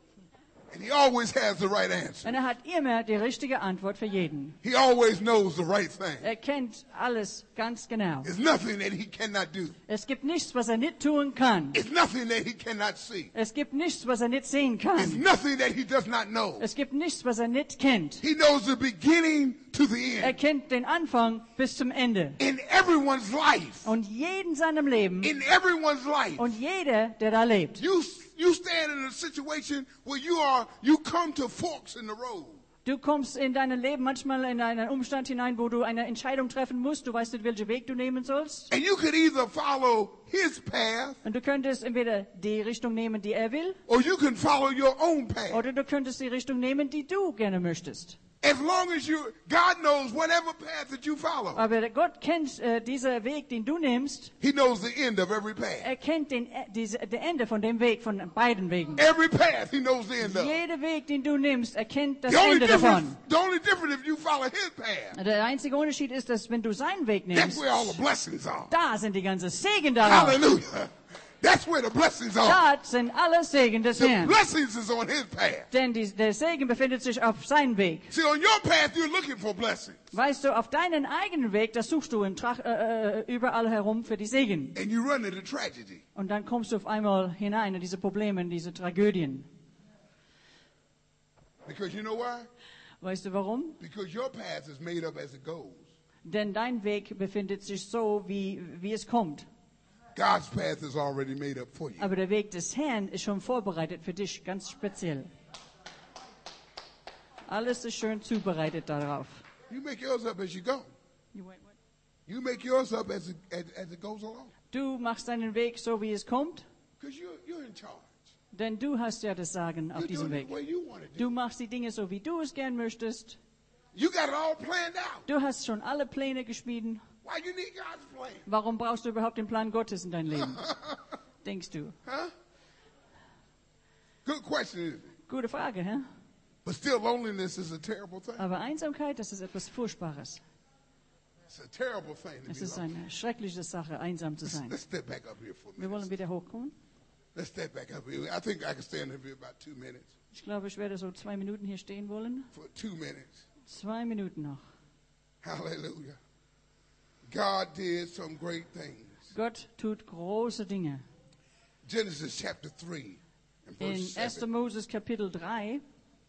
And he always has the right answer. Und er hat immer die richtige Antwort für jeden. He always knows the right thing. Er kennt alles ganz genau. There's nothing that he cannot do. Es gibt nichts, was er nicht tun kann. It's nothing that he cannot see. Es gibt nichts, was er nicht sehen It's kann. nothing that he does not know. Es gibt nichts, was er nicht kennt. He knows the beginning to the Er end. kennt den Anfang bis zum Ende. In everyone's life, Und jeden seinem Leben in everyone's life, und jeder, der da lebt. you you stand in a situation where you are you come to forks in the road. Du kommst in deinem Leben manchmal in einen Umstand hinein, wo du eine Entscheidung treffen musst. Du weißt nicht, welchen Weg du nehmen sollst. And you could either follow his path Und du könntest entweder die Richtung nehmen, die er will, or you can follow your own path. oder du könntest die Richtung nehmen, die du gerne möchtest. As long as you, God knows whatever path that you follow. Aber Gott kennt äh, diesen Weg, den du nimmst. He knows the end of every path. Er kennt den, äh, diese, das Ende von dem Weg, von beiden Wegen. Every path, he knows the end of. Jeder Weg, den du nimmst, er kennt das The only Ende difference, davon. the only difference if you follow his path, Der einzige Unterschied ist, dass wenn du seinen Weg that's nimmst, where all the blessings are. da sind die ganzen Segen darauf. Hallelujah. That's where the blessings are. Da sind alle Segen des The Herrn. blessings is on his path. Denn die, der Segen befindet sich auf seinem Weg. See, on your path, you're looking for blessings. Weißt du, auf deinen eigenen Weg, das suchst du in Trach, äh, äh, überall herum für die Segen. And you run into tragedy. Und dann kommst du auf einmal hinein in diese Probleme, in diese Tragödien. Because you know why? Weißt du warum? Because your path is made up as it goes. Denn dein Weg befindet sich so, wie, wie es kommt. God's path is already made up for you. Aber der Weg des Herrn ist schon vorbereitet für dich, ganz speziell. Alles ist schön zubereitet darauf. You make yours up as you go. You make yours up as it, as, as it goes along. Du machst deinen Weg so, wie es kommt. Because you're, you're in charge. Denn du hast ja das Sagen auf You're diesem doing it Weg. the way you want to do Du it. machst die Dinge so, wie du es gern möchtest. You got it all planned out. Du hast schon alle Pläne geschmieden. Why you need God's plan? Warum brauchst du überhaupt den Plan Gottes in dein Leben? Denkst du? Huh? Good question, isn't it? Gute Frage, hä? But still, loneliness is a terrible thing. Aber Einsamkeit, das ist etwas Furchtbares. It's a terrible thing to Es be ist lonely. eine schreckliche Sache, einsam zu Let's, sein. let's step back up here for a Wir wollen minute. wieder hochkommen. Let's step back up here. I think I can stand up here about two minutes. Ich glaube, ich werde so zwei Minuten hier stehen wollen. For two minutes. Zwei Minuten noch. Hallelujah. God did some great things. Gott tut große Dinge. Genesis chapter three and In verse erster seven. Moses Kapitel drei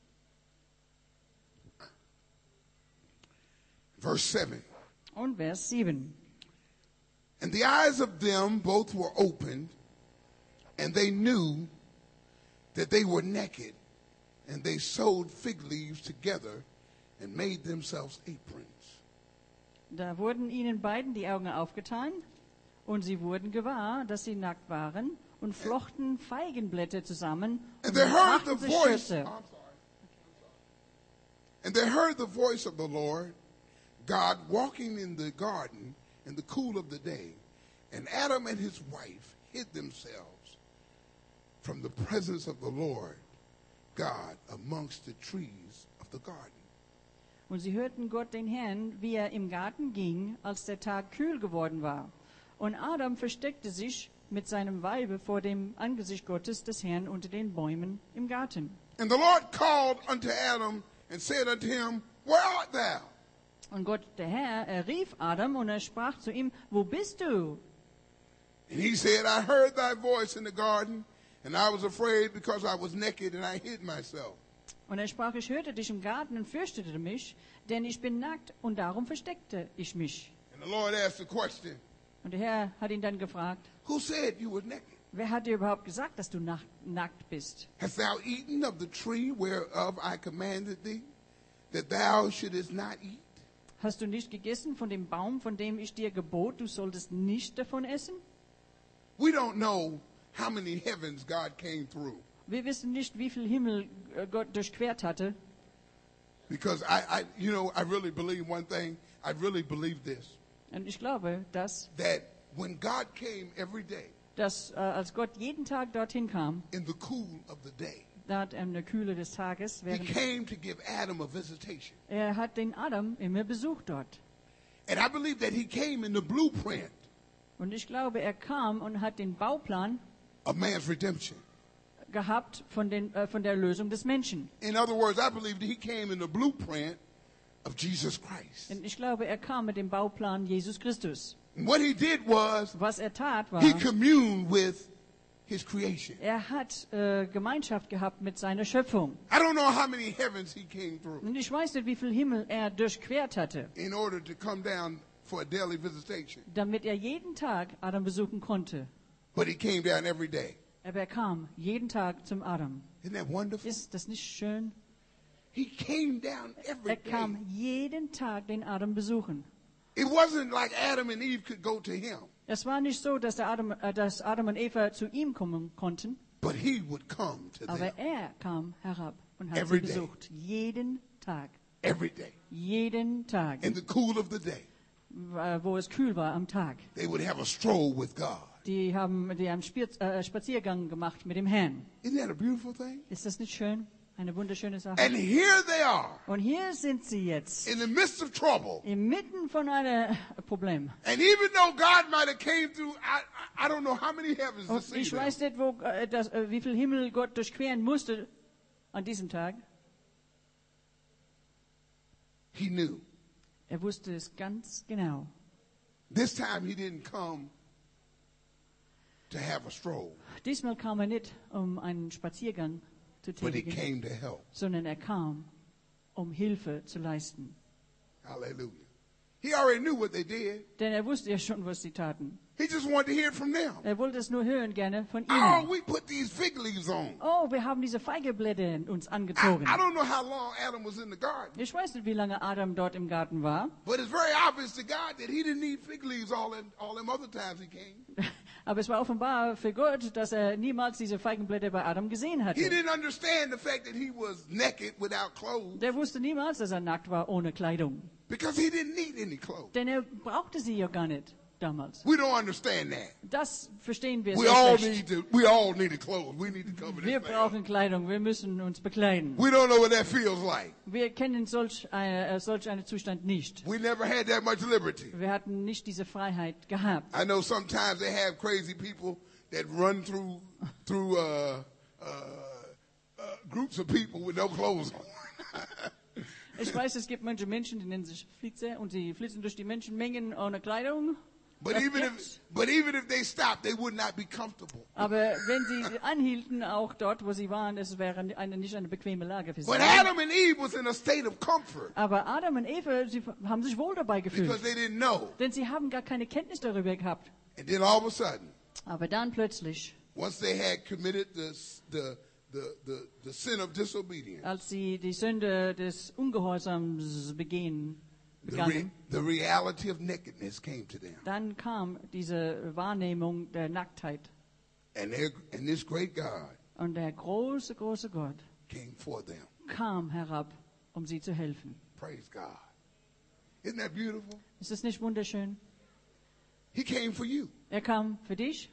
Verse seven. und Vers sieben. And the eyes of them both were opened, and they knew that they were naked, and they sewed fig leaves together and made themselves aprons. Da wurden ihnen beiden die Augen aufgetan und sie wurden gewahr, dass sie nackt waren und flochten Feigenblätter zusammen And und they heard the machten sich voice. Schürze. I'm sorry. And they heard the voice of the Lord, God walking in the garden in the cool of the day. And Adam and his wife hid themselves from the presence of the Lord God amongst the trees of the garden. Und sie hörten Gott den Herrn, wie er im Garten ging, als der Tag kühl geworden war. Und Adam versteckte sich mit seinem Weibe vor dem Angesicht Gottes des Herrn unter den Bäumen im Garten. And the Lord called unto Adam and said unto him, Where art thou? Und Gott, der Herr, er rief Adam und er sprach zu ihm, wo bist du? And he said, I heard thy voice in the garden, and I was afraid because I was naked and I hid myself. Und er sprach, ich hörte dich im Garten und fürchtete mich, denn ich bin nackt und darum versteckte ich mich. And the Lord asked the question, Und der Herr hat ihn dann gefragt, Who said you were naked? wer hat dir überhaupt gesagt, dass du nacht, nackt bist? Hast thou eaten of the tree whereof I commanded thee, that thou shouldest not eat? Hast du nicht gegessen von dem Baum, von dem ich dir gebot, du solltest nicht davon essen? We don't know how many heavens God came through, Wir wissen nicht, wie viel Himmel äh, Gott durchquert hatte. because I, I, you know, I really believe one thing. I really believe this, Und ich glaube, dass, that when God came every day dass äh, als Gott jeden Tag dorthin kam, in the cool of the day, da hat er in der Kühle des Tages, he während came to give Adam a visitation. er hat den Adam immer besucht dort. And I believe that he came in the blueprint Und ich glaube, er kam und hat den Bauplan of man's redemption. gehabt von, den, äh, von der Lösung des Menschen. In other words, I believe that he came in the blueprint of Jesus Christ. Und ich glaube, er kam mit dem Bauplan Jesus Christus. And what he did was Was er tat, war, he communed with his creation. er hat äh, Gemeinschaft gehabt mit seiner Schöpfung. I don't know how many heavens he came through Und ich weiß nicht, wie viel Himmel er durchquert hatte, in order to come down for a daily visitation. damit er jeden Tag Adam besuchen konnte. But he came down every day. Aber er kam jeden Tag zum Adam. Isn't that wonderful? Ist das nicht schön? He came down every Er kam day. jeden Tag den Adam besuchen. It wasn't like Adam and Eve could go to him, Es war nicht so, dass, der Adam, äh, dass Adam und Eva zu ihm kommen konnten, but he would come to aber them er kam herab und hat Every sie day. besucht. Jeden Tag. every day. Jeden Tag. In the cool of the day, äh, wo es kühl war am Tag. they would have a stroll with God. Die haben, die haben Spier, äh, Spaziergang gemacht mit dem Herrn. Isn't that a beautiful thing? Ist das nicht schön? Eine wunderschöne Sache. And here they are Und hier sind sie jetzt. in the midst of trouble. Inmitten von einem Problem. And even though God might have came through, I, I I don't know how many heavens to Und see ich them. weiß nicht, wo, äh, das, äh, wie viel Himmel Gott durchqueren musste an diesem Tag. He knew. Er wusste es ganz genau. This time he didn't come to have a stroll, Diesmal kam er nicht, um einen Spaziergang zu but he tätigen, came to help. sondern er kam, um Hilfe zu leisten. Hallelujah. He already knew what they did. Denn er wusste ja schon, was sie taten. He just wanted to hear it from them. Er wollte es nur hören gerne von Oh, ihnen. we put these fig leaves on. Oh, wir haben diese Feigeblätter uns I, angezogen. I don't know how long Adam was in the garden, Ich weiß nicht, wie lange Adam dort im Garten war. but it's very obvious to God that he didn't need fig leaves all in, all them other times he came. Aber es war offenbar für Gott, dass er niemals diese Feigenblätter bei Adam gesehen He hatte. didn't understand the fact that he was naked without clothes Der wusste niemals, dass er nackt war, ohne Kleidung. because he didn't need any clothes. Denn er brauchte sie ja gar nicht damals. We don't understand that. Das verstehen wir We sehr all schlecht. need to. We all need to clothes. We need to cover Wir this thing. brauchen Kleidung, wir müssen uns bekleiden. We don't know what that feels like. Wir kennen solch, eine, äh, solch einen Zustand nicht. We never had that much liberty. Wir hatten nicht diese Freiheit gehabt. I know sometimes they have crazy people that run through through uh, uh, uh, groups of people with no clothes on. Ich weiß, es gibt manche Menschen, die nennen sich Flitzer und sie flitzen durch die Menschenmengen ohne Kleidung. But Das even if gibt's. but even if they stopped, they would not be comfortable. Aber wenn sie anhielten, auch dort, wo sie waren, es wäre eine, nicht eine bequeme Lage für sie. But Adam and Eve was in a state of comfort Aber Adam und Eva, sie haben sich wohl dabei because gefühlt. they didn't know. Denn sie haben gar keine Kenntnis darüber gehabt. And then all of a sudden, Aber dann plötzlich, once they had committed the the the the, the sin of disobedience, als sie die Sünde des Ungehorsams begehen, the, re, begannen, the reality of nakedness came to them. dann kam diese Wahrnehmung der Nacktheit. And, their, and this great God Und der große, große Gott came for them. kam herab, um sie zu helfen. Praise God. Isn't that beautiful? Ist es nicht wunderschön? He came for you. Er kam für dich,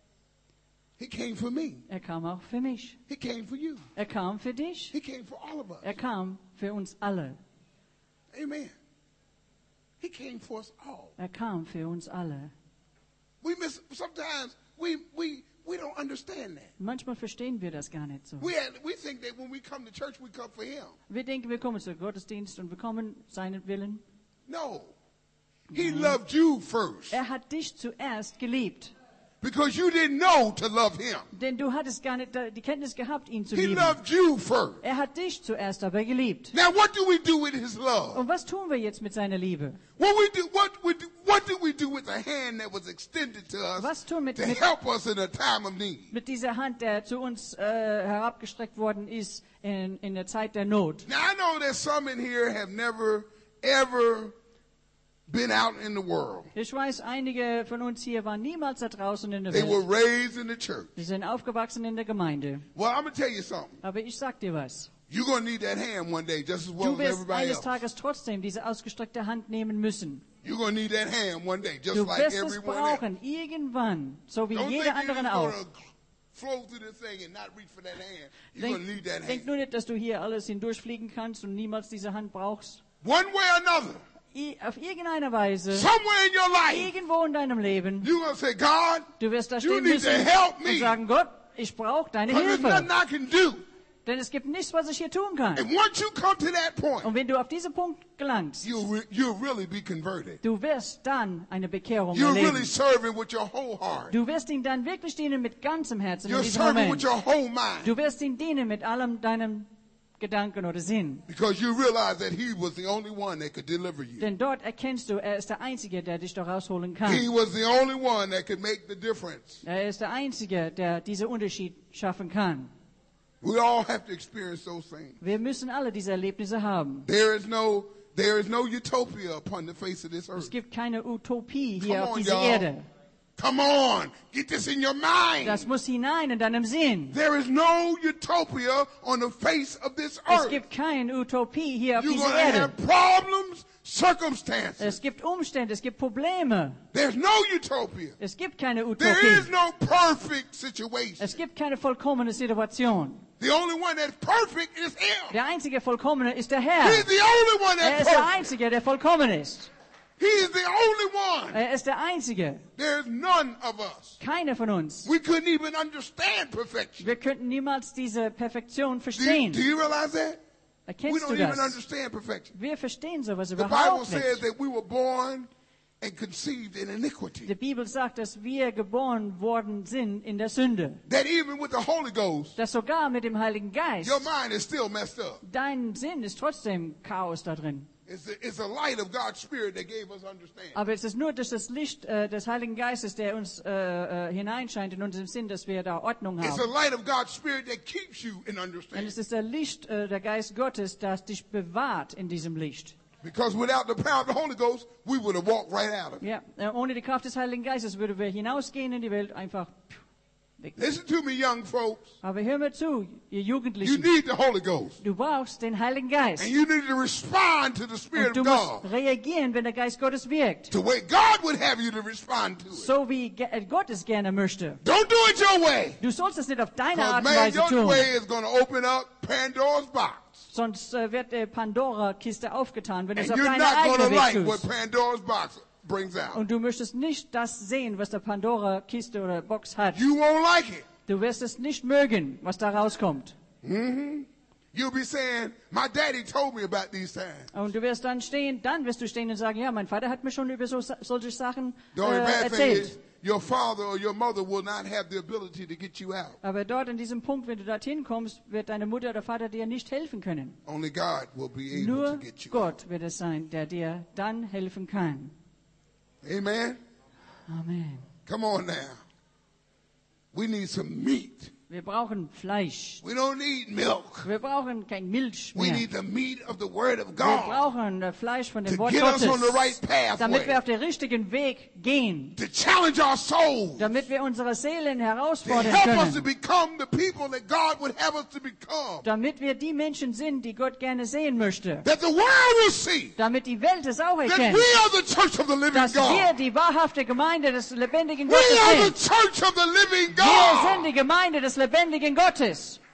He came for me. er kam auch für mich. He came for you. Er kam für dich, He came for all of us. er kam für uns alle. Amen. He came for us all. Er kam für uns alle. We miss sometimes we we we don't understand that. Manchmal verstehen wir das gar nicht so. We had, we think that when we come to church we come for him. Wir denken, wir kommen zum Gottesdienst und wir kommen seinen Willen. No. He loved you first Er hat dich zuerst geliebt. because you didn't know to love him. Denn du hattest gar nicht die Kenntnis gehabt, ihn zu He lieben. loved you first. Er hat dich zuerst aber geliebt. Now what do we do with his love? Und was tun wir jetzt mit seiner Liebe? What we do what we do, what do we do with the hand that was extended to us Was tun mit, to mit, help us in a time of need? mit dieser Hand, der zu uns äh, herabgestreckt worden ist in, in der Zeit der Not? Now I know that some in here have never ever been out in the world. Ich weiß, einige von uns hier waren niemals da draußen in der They were Welt. raised in the church. Sie sind aufgewachsen in der Gemeinde. Well, I'm gonna tell you something. Aber ich sag dir was. You're gonna need that hand one day just as well Du as wirst everybody eines else. Tages trotzdem diese ausgestreckte Hand nehmen müssen. You're gonna need that hand one day just Du like wirst es everyone else. brauchen, irgendwann, so wie Don't jeder think you're andere just auch. gonna flow through this thing and not reach for that hand. You're Denk, gonna need that denk hand. nur nicht, dass du hier alles hindurchfliegen kannst und niemals diese Hand brauchst. One way or another, I, auf irgendeine Weise, somewhere in your life, irgendwo in deinem Leben, you're gonna say, God, du wirst da you stehen need müssen to help me. und sagen, Gott, ich brauche deine because there's Hilfe. nothing I can do. Denn es gibt nichts, was ich hier tun kann. And once you come to that point, Und wenn du auf diesen Punkt gelangst, you'll, re- you'll really be converted. du wirst dann eine Bekehrung You'll really erleben. serve him with your whole heart. Du wirst ihn dann wirklich dienen mit ganzem Herzen in You'll diesem serve him with Moment. your whole mind. Du wirst ihn dienen mit allem deinem Gedanken oder Sinn. Because you realize that he was the only one that could deliver you. Denn dort erkennst du, er ist der Einzige, der dich da rausholen He kann. was the only one that could make the difference. Er ist der Einzige, der diesen Unterschied schaffen kann. We all have to experience those things. Wir müssen alle diese Erlebnisse haben. There is no, there is no utopia upon the face of this Es earth. gibt keine Utopie hier Come auf on, dieser y'all. Erde. Come on, get this in your mind. Das muss hinein in deinem Sinn. There is no utopia on the face of this Es earth. gibt keine Utopie hier auf You're dieser going to Erde. have problems, circumstances. Es gibt Umstände, es gibt Probleme. There's no utopia. Es gibt keine There is Utopie. no perfect situation. Es gibt keine vollkommene Situation. The only one that's perfect is him. Der einzige Vollkommene ist der Herr. He's the only one Er that's ist der perfect. Einzige, der vollkommen ist. He is the only one. Er ist der Einzige. There's none of us. Keiner von uns. We couldn't even understand perfection. Wir könnten niemals diese Perfektion Do you, verstehen. do you realize that? We Erkennst du don't even das? understand perfection. Wir verstehen sowas The Bible überhaupt says nicht. that we were born and conceived in iniquity. Die Bibel sagt, dass wir geboren worden sind in der Sünde. That even with the Holy Ghost, Dass sogar mit dem Heiligen Geist your mind is still messed up. dein Sinn ist trotzdem Chaos da drin. It's the, it's the light of God's Spirit that gave us understanding. Aber es ist nur durch das Licht äh, des Heiligen Geistes, der uns äh, äh, hineinscheint in unserem Sinn, dass wir da Ordnung It's the haben. light of God's Spirit that keeps you in Und understanding. es ist der Licht, äh, der Geist Gottes, das dich bewahrt in diesem Licht. Because without the power of the Holy Ghost, we would have walked right out of it. Ja, äh, ohne die Kraft des Heiligen Geistes würden wir hinausgehen in die Welt, einfach weg. Listen to me, young folks. Aber hör mir zu, ihr You Jugendlichen. need the Holy Ghost. Du brauchst den Heiligen Geist. And you need to respond to the Spirit Und du of musst God reagieren, wenn der Geist Gottes wirkt. the way God would have you to respond to it. So wie Ge- äh, Gott es gerne möchte. Don't do it your way. Du sollst es nicht auf deine Because, Art und man, Weise your tun. way is going to open up Pandora's box. Sonst äh, wird die Pandora-Kiste aufgetan, wenn du es And auf you're deine not going to eigene like Weg what tust. Pandora's box brings out. Und du möchtest nicht das sehen, was der Pandora-Kiste oder Box hat. You won't like it. Du wirst es nicht mögen, was da rauskommt. hmm You'll be saying, my daddy told me about these things. Und du wirst dann stehen, dann wirst du stehen und sagen, ja, mein Vater hat mir schon über so, solche Sachen The only äh, bad thing erzählt. is your father or your mother will not have the ability to get you out. Aber dort in diesem Punkt, wenn du dorthin kommst, wird deine Mutter oder Vater dir nicht helfen können. Only God will be able to Nur get you out. Gott wird es sein, der dir dann helfen kann. Amen? Amen. Come on now. We need some meat. Wir brauchen Fleisch. We don't need milk. Wir brauchen kein Milch We mehr. need the meat of the Word of Wir God brauchen das Fleisch von dem to Wort get us on the Gottes, right damit wir pathway, auf den richtigen Weg gehen, to challenge our souls, damit wir unsere Seelen to herausfordern help us to können, become the people that God would have us to become, damit wir die Menschen sind, die Gott gerne sehen möchte, that the world will see damit die Welt es auch that erkennt, we are the church of the living dass wir God. die wahrhafte Gemeinde des lebendigen We Gottes are the sind. church of the living Wir sind God. die Gemeinde des lebendigen Gottes.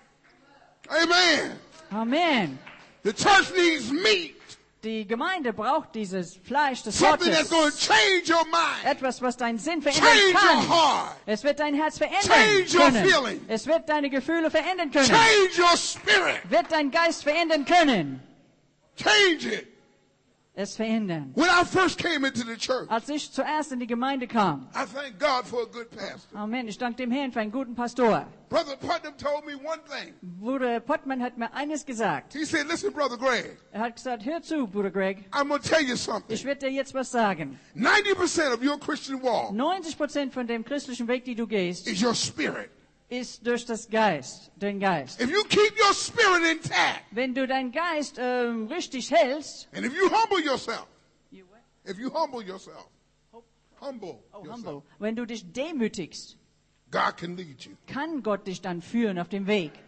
Amen. Amen. The church needs meat, Die Gemeinde braucht dieses Fleisch des something that's going to Gottes. change your mind, Etwas, was deinen Sinn change verändern your kann. heart, Es wird dein Herz verändern Change your können. feeling. Es wird deine Gefühle verändern können. change your spirit, Wird dein Geist verändern können. change it. Es verändern. When I first came into the church, Als ich zuerst in die Gemeinde kam, I thank God for a good pastor. Amen, ich danke dem Herrn für einen guten Pastor. Brother Putnam told me one thing. Bruder Pottmann hat mir eines gesagt. He said, listen, Brother Greg, Er hat gesagt, hör zu, Bruder Greg, I'm going to tell you something. ich werde dir jetzt was sagen. ninety percent of your Christian walk neunzig Prozent von dem christlichen Weg, die du gehst, is your spirit. ist durch das Geist, den Geist. If you keep your spirit intact, Wenn du deinen Geist ähm, richtig hältst, and if you humble yourself, if you humble yourself, humble oh, yourself, humble. Wenn du dich demütigst, God can lead you. kann Gott dich dann führen auf dem Weg.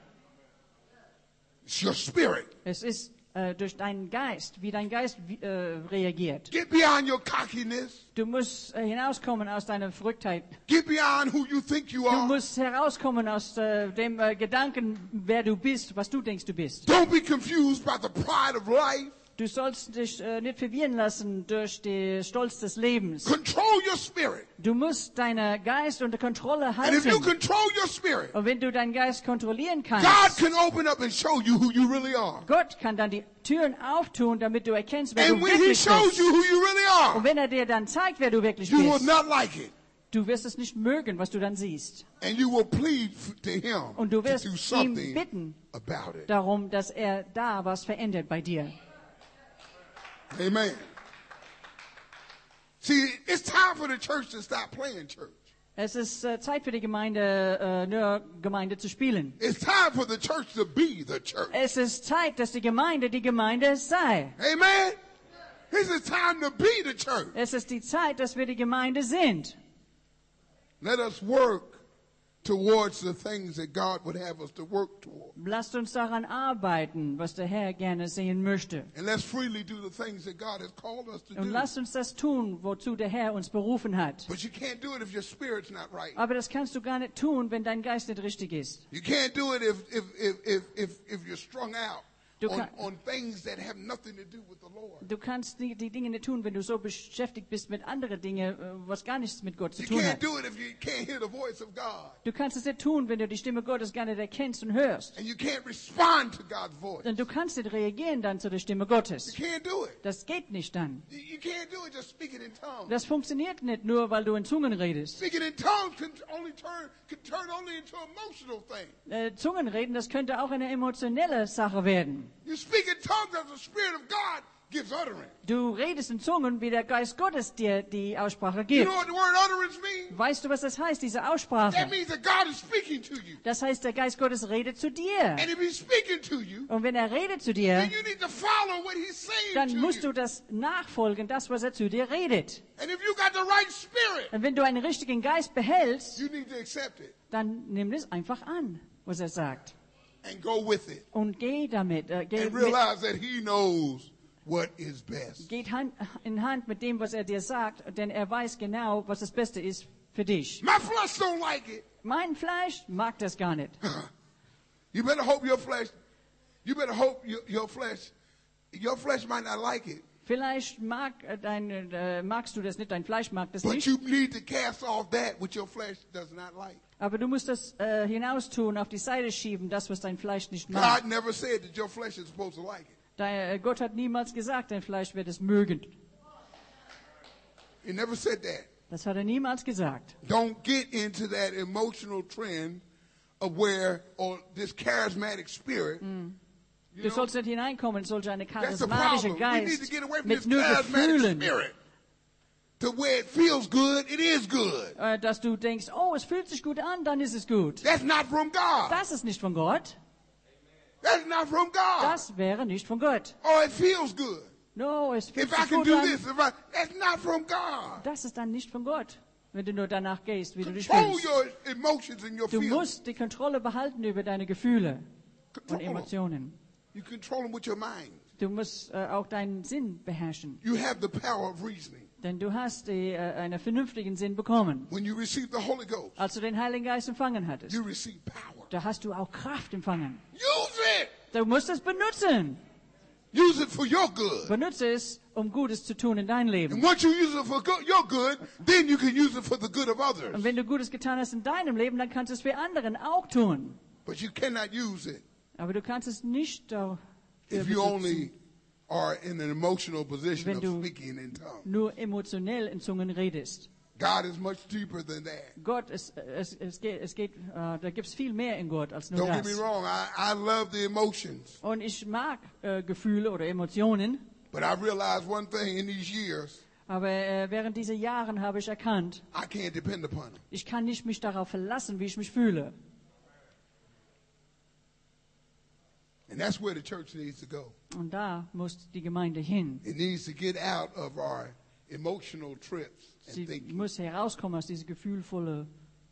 It's your spirit. Es ist äh, durch deinen Geist, wie dein Geist wie, äh, reagiert. Get beyond your cockiness. Du musst äh, hinauskommen aus deiner Verrücktheit. Get beyond who you think you Du are. musst herauskommen aus äh, dem äh, Gedanken, wer du bist, was du denkst, du bist. Don't be confused by the pride of life. Du sollst dich äh, nicht verwirren lassen durch den Stolz des Lebens. Control your spirit. Du musst deinen Geist unter Kontrolle And if you halten. control your spirit, Und wenn du deinen Geist kontrollieren God kannst, can open up and show you who you really are. Gott kann dann die Türen auftun, damit du erkennst, wer And du when He wirklich shows you bist. who you really Und are, wenn er dir dann zeigt, wer du wirklich you will bist, not like it. du wirst es nicht mögen, was du dann siehst. And you will plead f- to Him Und du to wirst do ihm something bitten about it. darum, dass er da was verändert bei dir. Amen. See, it's time for the church to stop playing church. Es ist äh, Zeit für die Gemeinde, äh, nur Gemeinde zu spielen. It's time for the church to be the church. Es ist Zeit, dass die Gemeinde die Gemeinde sei. Amen. This is time to be the church. Es ist die Zeit, dass wir die Gemeinde sind. Let us work towards the things that God would have us to work toward. Lasst uns daran arbeiten, was der Herr gerne sehen möchte. And let's freely do the things that God has called us to Und do. lasst uns das tun, wozu der Herr uns berufen hat. But you can't do it if your spirit's not right. Aber das kannst du gar nicht tun, wenn dein Geist nicht richtig ist. You can't do it if, if, if, if, if, if you're strung out Du on, kann- on things that have nothing to do with the Lord. Du kannst die, die Dinge nicht tun, wenn du so beschäftigt bist mit anderen Dingen, äh, was gar nichts mit Gott zu You tun can't hat. do it if you can't hear the voice of God. Du kannst es nicht tun, wenn du die Stimme Gottes gar nicht erkennst und hörst. And you can't respond to God's voice. Und du kannst nicht reagieren dann zu der Stimme You Gottes. can't do it. Das geht nicht dann. You you can't do it just speaking in tongues. Das funktioniert nicht nur, weil du in Zungen redest. Speaking in tongues can only turn can turn only into an emotional thing. Äh, Zungenreden, das könnte auch eine emotionelle Sache werden. You speak in tongues as the Spirit of God gives utterance. Du redest in Zungen, wie der Geist Gottes dir die Aussprache You gibt. know what the word utterance means? Weißt du, was das heißt, diese That Aussprache? means that God is speaking to you. Das heißt, der Geist Gottes redet zu dir. And if he's speaking to you, Und wenn er redet zu dir, then you need to follow what he's saying dann to musst you. du das nachfolgen, das, was er zu dir redet. And if you got the right spirit, Und wenn du einen richtigen Geist behältst, you need to accept it dann nimm es einfach an, was er sagt. and go with it. Und geh damit. Äh, geh And mit, realize that he knows what is best. geht Hand in Hand mit dem, was er dir sagt, denn er weiß genau, was das Beste ist für dich. My flesh don't like it. Mein Fleisch mag das gar nicht. You better hope your flesh, you better hope your, your flesh, your flesh might not like it. Vielleicht mag, äh, dein, äh, magst du das nicht, dein Fleisch mag das But nicht, you need to cast off that which your flesh does not like. aber du musst das äh, hinaustun, auf die Seite schieben, das, was dein Fleisch nicht mag. God never said that your flesh is supposed to like it. Da, äh, Gott hat niemals gesagt, dein Fleisch wird es mögen. He never said that. Das hat er niemals gesagt. Don't get into that emotional trend of where, or this charismatic spirit. You Du know, sollst nicht hineinkommen in solch eine that's the charismatische problem. We need to Geist get away from mit this nur charismatic Gefühlen, spirit. To where it feels good, it is good. äh, dass du denkst, oh, es fühlt sich gut an, dann ist es gut. That's not from God. Das ist nicht von Gott. That's not from God. Das wäre nicht von Gott. Oh, it feels good. No, es fühlt If I sich can gut do an. this, if I, that's not from God. Das ist dann nicht von Gott, wenn du nur danach gehst, wie du dich Control fühlst. your emotions and your Du feelings. musst die Kontrolle behalten über deine Gefühle und Control them. Emotionen. You control them with your mind. Du musst äh, auch deinen Sinn beherrschen, You have the power of reasoning. denn du hast die, äh, einen vernünftigen Sinn bekommen. When you receive the Holy Ghost, Als du den Heiligen Geist empfangen hattest, you receive power. da hast du auch Kraft empfangen. Use it. Du musst es benutzen. Use it for your good. Benutze es, um Gutes zu tun in deinem And Leben. once you use it for good, your good, then you can use it for the good of others. Und wenn du Gutes getan hast in deinem Leben, dann kannst du es für anderen auch tun. But you cannot use it Aber du kannst es nicht dafür if you benutzen, only are in an emotional position Wenn of du- speaking in tongues. nur emotionell in Zungen redest. God is much deeper than that. Gott, es, es, es geht, es geht äh, da gibt es viel mehr in Gott als nur Don't get me das. wrong. I, I love the emotions. Und ich mag äh, Gefühle oder Emotionen, But I realized one thing in these years, aber äh, während dieser Jahren habe ich erkannt, I can't depend upon them. ich kann nicht mich darauf verlassen, wie ich mich fühle. And that's where the church needs to go. Und da muss die Gemeinde hin. It needs to get out of our emotional trips and Sie thinking. muss herauskommen aus diese gefühlvolle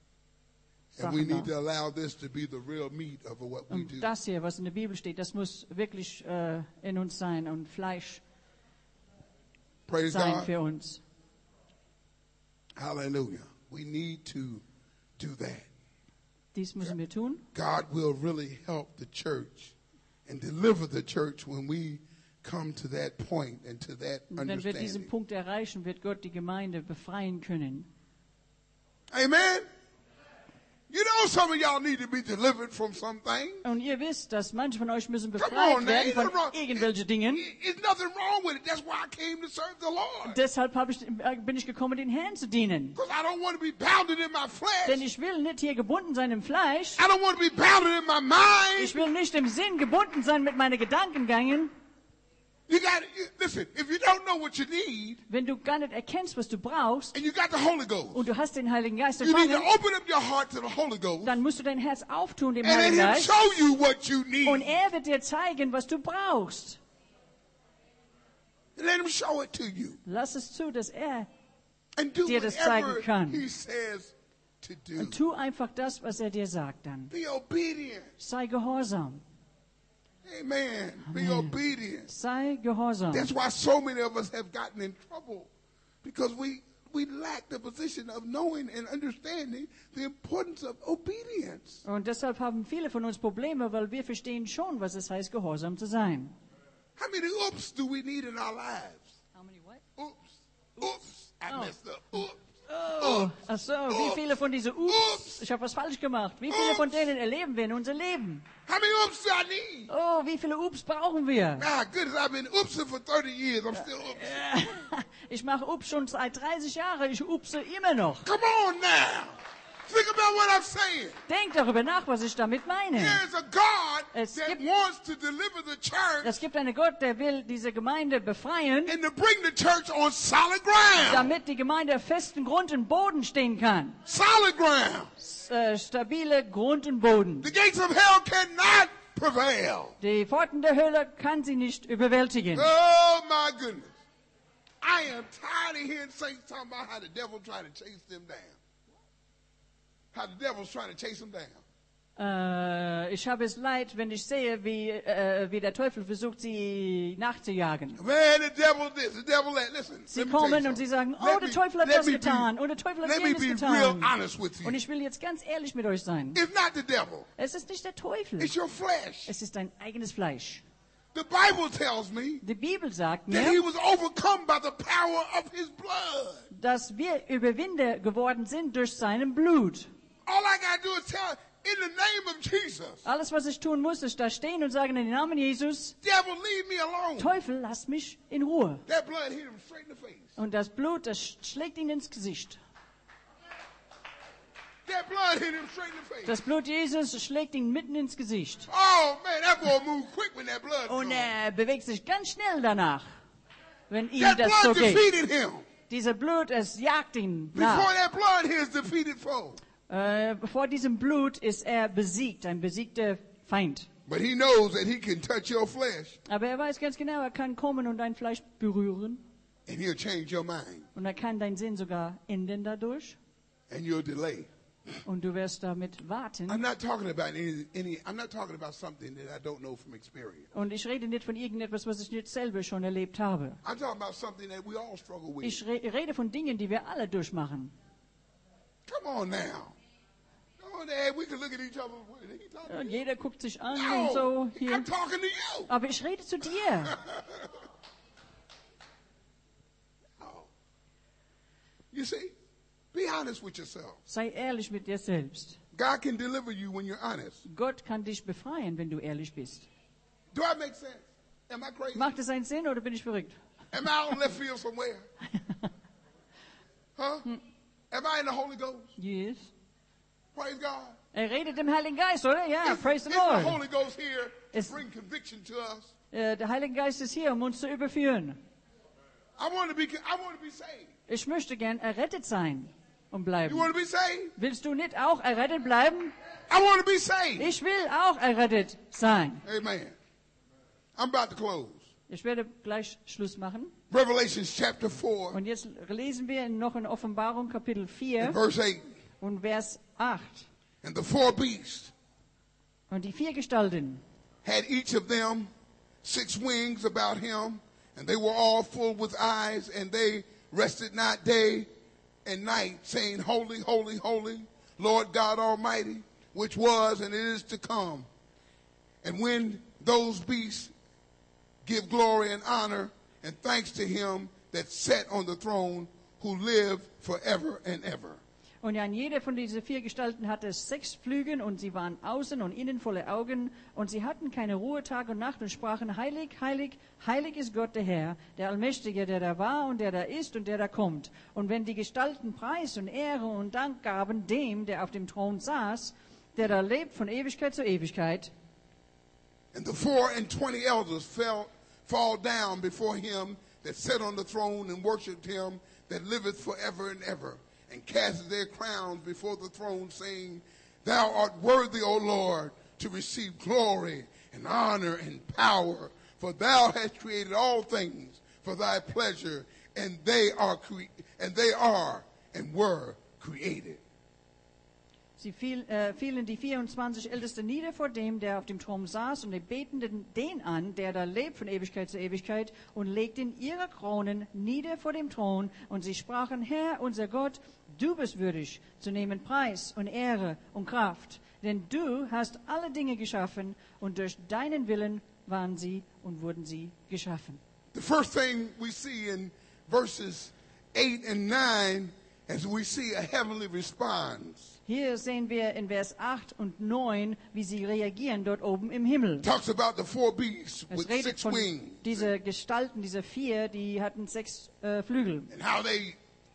And we Sachen need to da. allow this to be the real meat of what we do. Und das hier, was in der Bibel steht, das muss wirklich äh, in uns sein und Fleisch Praise sein God. für uns. Hallelujah. We need to do that. Dies müssen wir tun. God will really help the church and deliver the church when we come to that point and to that Und wenn wir diesen understanding. Punkt erreichen, wird Gott die Gemeinde befreien können. Amen. You know some of y'all need to be delivered from something. Und ihr wisst, dass manche von euch müssen Come befreit on, now. werden Ain't von nothing wrong. irgendwelchen Dingen. There's nothing wrong with it. That's why I came to serve the Lord. Deshalb habe ich, äh, bin ich gekommen, den Herrn zu dienen. Because I don't want to be bounded in my Denn flesh. ich will nicht hier gebunden sein im Fleisch. I don't want to be bounded in my Ich mind. will nicht im Sinn gebunden sein mit meinen Gedankengängen. You got to, listen, if you don't know what you need Wenn du gar nicht erkennst, was du brauchst, and you got the Holy Ghost, und du hast den Heiligen Geist you need to empfangen, open up your heart to the Holy Ghost dann musst du dein Herz auftun dem and let Heiligen Him Geist. show you what you Und need. er wird dir zeigen, was du brauchst. And let Him show it to you. Lass es zu, dass er, And do dir das zeigen whatever kann. He says to do. und tu einfach das, was er dir sagt dann. Be obedient. Sei gehorsam. Amen. Be Amen. obedient. Sei gehorsam. That's why so many of us have gotten in trouble. Because we, we lack the position of knowing and understanding the importance of obedience. Und deshalb haben viele von uns Probleme, weil wir verstehen schon, was es heißt, gehorsam zu sein. How many oops do we need in our lives? Oops. Oops. I Oh. messed up. Oops. Oh, ach so, wie viele von diesen Ups, ich habe was falsch gemacht, wie viele von denen erleben wir in unser Leben? How many oops do I need? Oh, wie viele Ups brauchen wir? Ah, goodness, I've been oopsing for thirty years. I'm still oopsing. Ich mache Ups schon seit dreißig Jahren, ich upse immer noch. Come on now. Think about what I'm saying. Denk darüber nach, was ich damit meine. There's a God Es that gibt- wants to deliver the church Es gibt einen Gott, der will diese Gemeinde befreien, and to bring the church on solid ground. damit die Gemeinde auf festen Grund und Boden stehen kann. Solid ground. S äh, stabile Grund und Boden. The gates of hell cannot prevail. Die Pforten der Hölle kann sie nicht überwältigen. Oh my goodness. I am tired of hearing saints talking about how the devil trying to chase them down. How the devil's trying to chase them down. Äh, ich habe es leid, wenn ich sehe, wie, äh, wie der Teufel versucht, sie nachzujagen. Man, the devil this, the devil that. Listen, Sie let me tell you kommen und sie something. sagen, oh, Let der me- Teufel hat let das me getan be- und der Teufel hat Let me jenes be real getan. honest with you. Und ich will jetzt ganz ehrlich mit euch sein. It's not the devil. Es ist nicht der Teufel. It's your flesh. Es ist dein eigenes Fleisch. The Bible tells me Die Bibel sagt that he mir, was overcome by the power of his blood. dass wir Überwinder geworden sind durch seinem Blut. All I gotta do is tell, in the name of Jesus, Alles, was ich tun muss, ist da stehen und sagen, in den Namen Jesus, devil, leave me alone. Teufel, lass mich in Ruhe. That blood hit him straight in the face. Und das Blut, das sch- schlägt ihn ins Gesicht. That blood hit him straight in the face. Das Blut Jesus schlägt ihn mitten ins Gesicht. Oh man, that boy moved quick when that blood Und come. er bewegt sich ganz schnell danach, wenn ihm That das so blood geht. defeated him. Dieser Blut, es jagt ihn Before nach. that blood, his defeated foe. Äh, vor diesem Blut ist er besiegt, ein besiegter Feind. But he knows that he can touch your flesh Aber er weiß ganz genau, er kann kommen und dein Fleisch berühren. and he'll change your mind Und er kann deinen Sinn sogar ändern dadurch. and you'll delay. Und du wirst damit warten. I'm not talking about any, any I'm not talking about something that I don't know from experience. Und ich rede nicht von irgendetwas, was ich nicht selber schon erlebt habe. I'm talking about something that we all struggle with. Ich re rede von Dingen, die wir alle durchmachen. Come on now. Come on, Dad. We can look at each other. What, he talking to Und you? jeder guckt sich an No, und so hier. I'm talking to you. Aber ich rede zu dir. Oh. You see, be honest with yourself. Sei ehrlich mit dir selbst. God can deliver you when you're honest. Gott kann dich befreien, wenn du ehrlich bist. Do I make sense? Am I crazy? Macht es einen Sinn oder bin ich verrückt? Am I out in left field somewhere? Huh? Am I in the Holy Ghost? Yes. Praise God. Er redet im Heiligen Geist, oder? Ja, Is- praise the is the Lord. Holy Ghost here to Is- bring conviction to us? Äh, der Heilige Geist ist hier, um uns zu überführen. I want to be. I want to be saved. Ich möchte gern errettet sein und You bleiben. want to be saved? Willst du nicht auch errettet bleiben? I want to be saved. Ich will auch errettet sein. Amen. I'm about to close. Ich werde gleich Schluss machen. Revelations chapter four Und jetzt lesen wir noch in Offenbarung Kapitel and vier verse eight. und Vers acht. And the four beasts Und die vier Gestalten had each of them six wings about him, and they were all full with eyes, and they rested not day and night, saying, Holy, holy, holy, Lord God Almighty, which was and is to come. And when those beasts give glory and honor and thanks to him that sat on the throne, who live forever and ever. Und ja, jeder von diesen vier Gestalten hatte sechs Flügel und sie waren außen und innen volle Augen und sie hatten keine Ruhe Tag und Nacht und sprachen, heilig, heilig, heilig ist Gott der Herr, der Allmächtige, der da war und der da ist und der da kommt. Und wenn die Gestalten Preis und Ehre und Dank gaben dem, der auf dem Thron saß, der da lebt von Ewigkeit zu Ewigkeit, And the four and twenty elders fell, fall down before him that sat on the throne and worshipped him that liveth forever and ever, and cast their crowns before the throne, saying, Thou art worthy, O Lord, to receive glory and honor and power, for thou hast created all things for thy pleasure, and they are cre- and they are and were created. Sie fiel, äh, fielen die vierundzwanzig Ältesten nieder vor dem, der auf dem Thron saß, und die beteten den an, der da lebt von Ewigkeit zu Ewigkeit, und legten ihre Kronen nieder vor dem Thron, und sie sprachen, Herr, unser Gott, du bist würdig, zu nehmen Preis und Ehre und Kraft, denn du hast alle Dinge geschaffen, und durch deinen Willen waren sie und wurden sie geschaffen. The first thing we see in verses eight and nine is we see a heavenly response. Hier sehen wir in Vers acht und neun, wie sie reagieren dort oben im Himmel. Talks about the four beasts Es with redet six von wings diese Gestalten, diese vier, die hatten sechs äh, Flügel. and how they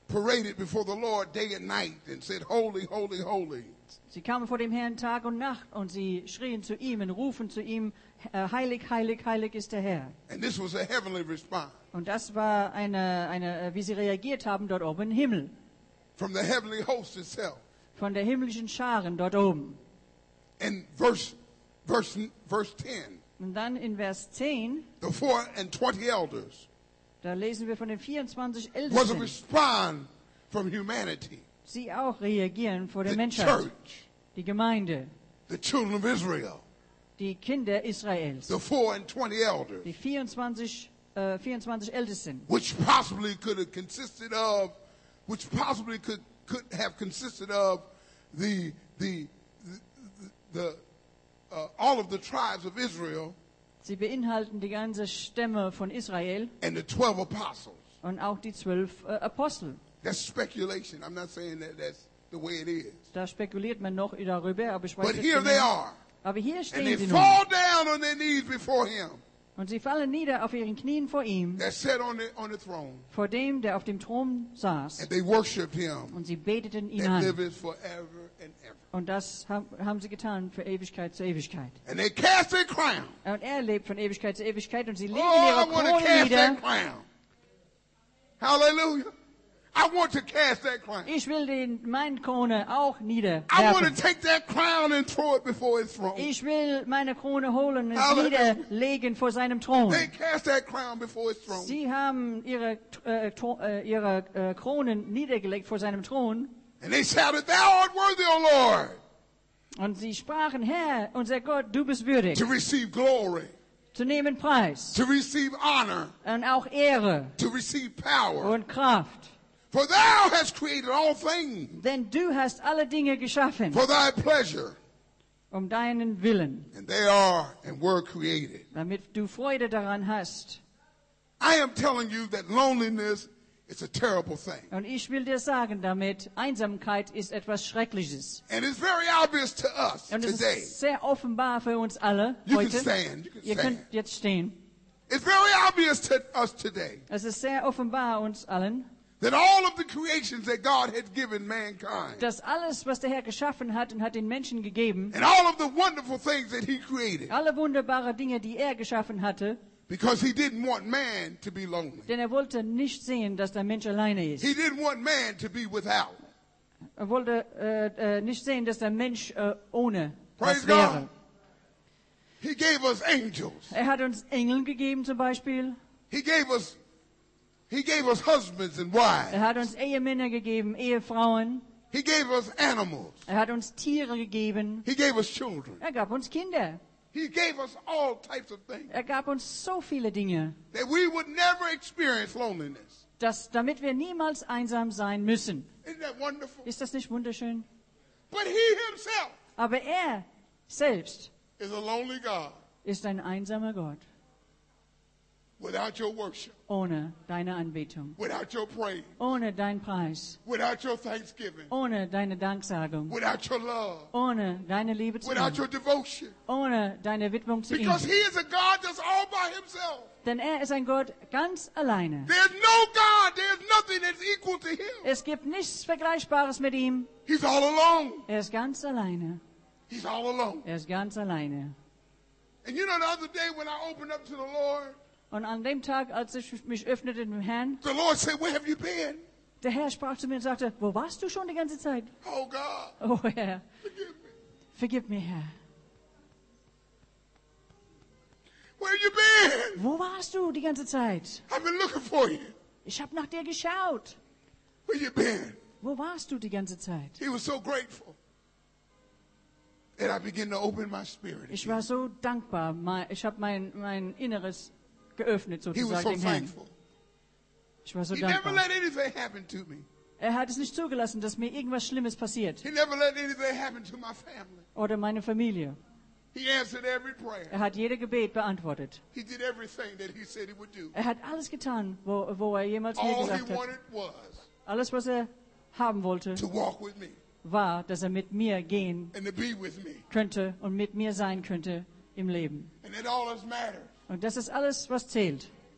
paraded before the Lord day and night and said, holy, holy, holy. Sie kamen vor dem Herrn Tag und Nacht und sie schrien zu ihm und rufen zu ihm, äh, heilig, heilig, heilig ist der Herr. And this was a heavenly response Und das war eine, eine, äh, wie sie reagiert haben dort oben im Himmel, from the heavenly host itself. von der himmlischen Scharen dort oben. In verse, verse, verse ten, Und dann in Vers zehn, the four and twenty elders da lesen wir von den vierundzwanzig was a Ältesten, response from humanity, sie auch reagieren vor der the Menschheit, church, die Gemeinde, the children of Israel, die Kinder Israels, the four and twenty elders, die vierundzwanzig, äh, vierundzwanzig Ältesten, which possibly could have consisted of, which possibly could, could have consisted of the, the, the, the uh, all of the tribes of Israel sie beinhalten die ganze Stämme von Israel and the twelve apostles. und auch die zwölf äh, Apostel. That's speculation. I'm not saying that that's the way it is. Da spekuliert man noch darüber, aber ich weiß But nicht here they genau. are. Aber hier And stehen they sie nun. fall down on their knees before him Und sie fallen nieder auf ihren Knien vor ihm, that sat on the, on the throne. vor dem, der auf dem Thron saß. And they worshiped him Und sie beteten ihn that an. liveth forever and ever. Und das haben, haben sie getan für Ewigkeit zu Ewigkeit. And they cast their crown. Und er lebt von Ewigkeit zu Ewigkeit und sie legen Oh, I ihre want to Krone cast nieder. that crown. Hallelujah. I want to cast that crown. Ich will den, meine Krone auch I want to niederwerfen. take that crown and throw it before his throne. Ich will meine Krone holen und Hallelujah. niederlegen vor seinem Thron. They cast that crown before his throne. Sie haben ihre, äh, Thro- äh, ihre äh, Kronen niedergelegt vor seinem Thron. And they shouted, Thou art worthy, O Lord, Und sie sprachen, Herr, unser Gott, du bist würdig, to receive glory, zu nehmen Preis to receive honor, und auch Ehre to receive power. und Kraft. For thou hast created all things Denn du hast alle Dinge geschaffen, for thy pleasure, um deinen Willen, and they are and were created. damit du Freude daran hast. I am telling you that loneliness is a terrible thing. Und ich will dir sagen damit, Einsamkeit ist etwas Schreckliches. And it's very obvious to us Und es today. ist sehr offenbar für uns alle You can heute. stand. You can Ihr stand. könnt jetzt stehen. It's very obvious to us today Es ist sehr offenbar uns allen, that all of the creations that God has given mankind dass alles, was der Herr geschaffen hat und hat den Menschen gegeben, and all of the wonderful things that he created, alle wunderbare Dinge, die er geschaffen hatte, because he didn't want man to be lonely. denn er wollte nicht sehen, dass der Mensch alleine ist. He didn't want man to be without. Er wollte äh, äh, nicht sehen, dass der Mensch äh, ohne Praise was wäre. God. He gave us angels. Er hat uns Engel gegeben zum Beispiel. He gave us He gave us husbands and wives. Er hat uns Ehemänner gegeben, Ehefrauen. He gave us animals. Er hat uns Tiere gegeben. He gave us children. Er gab uns Kinder. He gave us all types of things Er gab uns so viele Dinge, that we would never experience loneliness. dass, damit wir niemals einsam sein müssen. Isn't that wonderful? Ist das nicht wunderschön? But he himself Aber er selbst is a lonely God ist ein einsamer Gott, without your worship, ohne deine Anbetung, without your praise, ohne deinen Preis, without your thanksgiving, ohne deine Danksagung, without your love, ohne deine Liebe zu without ihm, your devotion. ohne deine Widmung zu ihm. Because he is a God that's all by himself. Denn er ist ein Gott ganz alleine. There's no God, there's nothing that's equal to him. Es gibt nichts Vergleichbares mit ihm. He's all alone. Er ist ganz alleine. He's all alone. Er ist ganz alleine. And you know, the other day when I opened up to the Lord, Und an dem Tag, als ich mich öffnete dem Herrn, the Lord said, Where have you been? der Herr sprach zu mir und sagte, wo warst du schon die ganze Zeit? Oh God, Oh Herr, forgive me. vergib mir, Herr. Where you been? Wo warst du die ganze Zeit? I've been looking for you. Ich habe nach dir geschaut. Where you been? Wo warst du die ganze Zeit? He was so grateful. And I began to open my spirit. Ich again. war so dankbar. Mein- Ich habe mein, mein Inneres geöffnet, He was sozusagen so dem Herrn. thankful. Ich war so He never dankbar. let anything happen to me. Er hat es nicht zugelassen, dass mir irgendwas Schlimmes passiert. He never let anything happen to my family. Oder meine Familie. He answered every prayer. Er hat jede Gebet beantwortet. He did everything that he said he would do. Er hat alles getan, wo, wo er jemals mir All he gesagt hat. wanted was Alles, was er haben wollte, to walk with me war, dass er mit mir gehen and to be with me. könnte und mit mir sein könnte im Leben. And that all that matters. Und das ist alles, was zählt.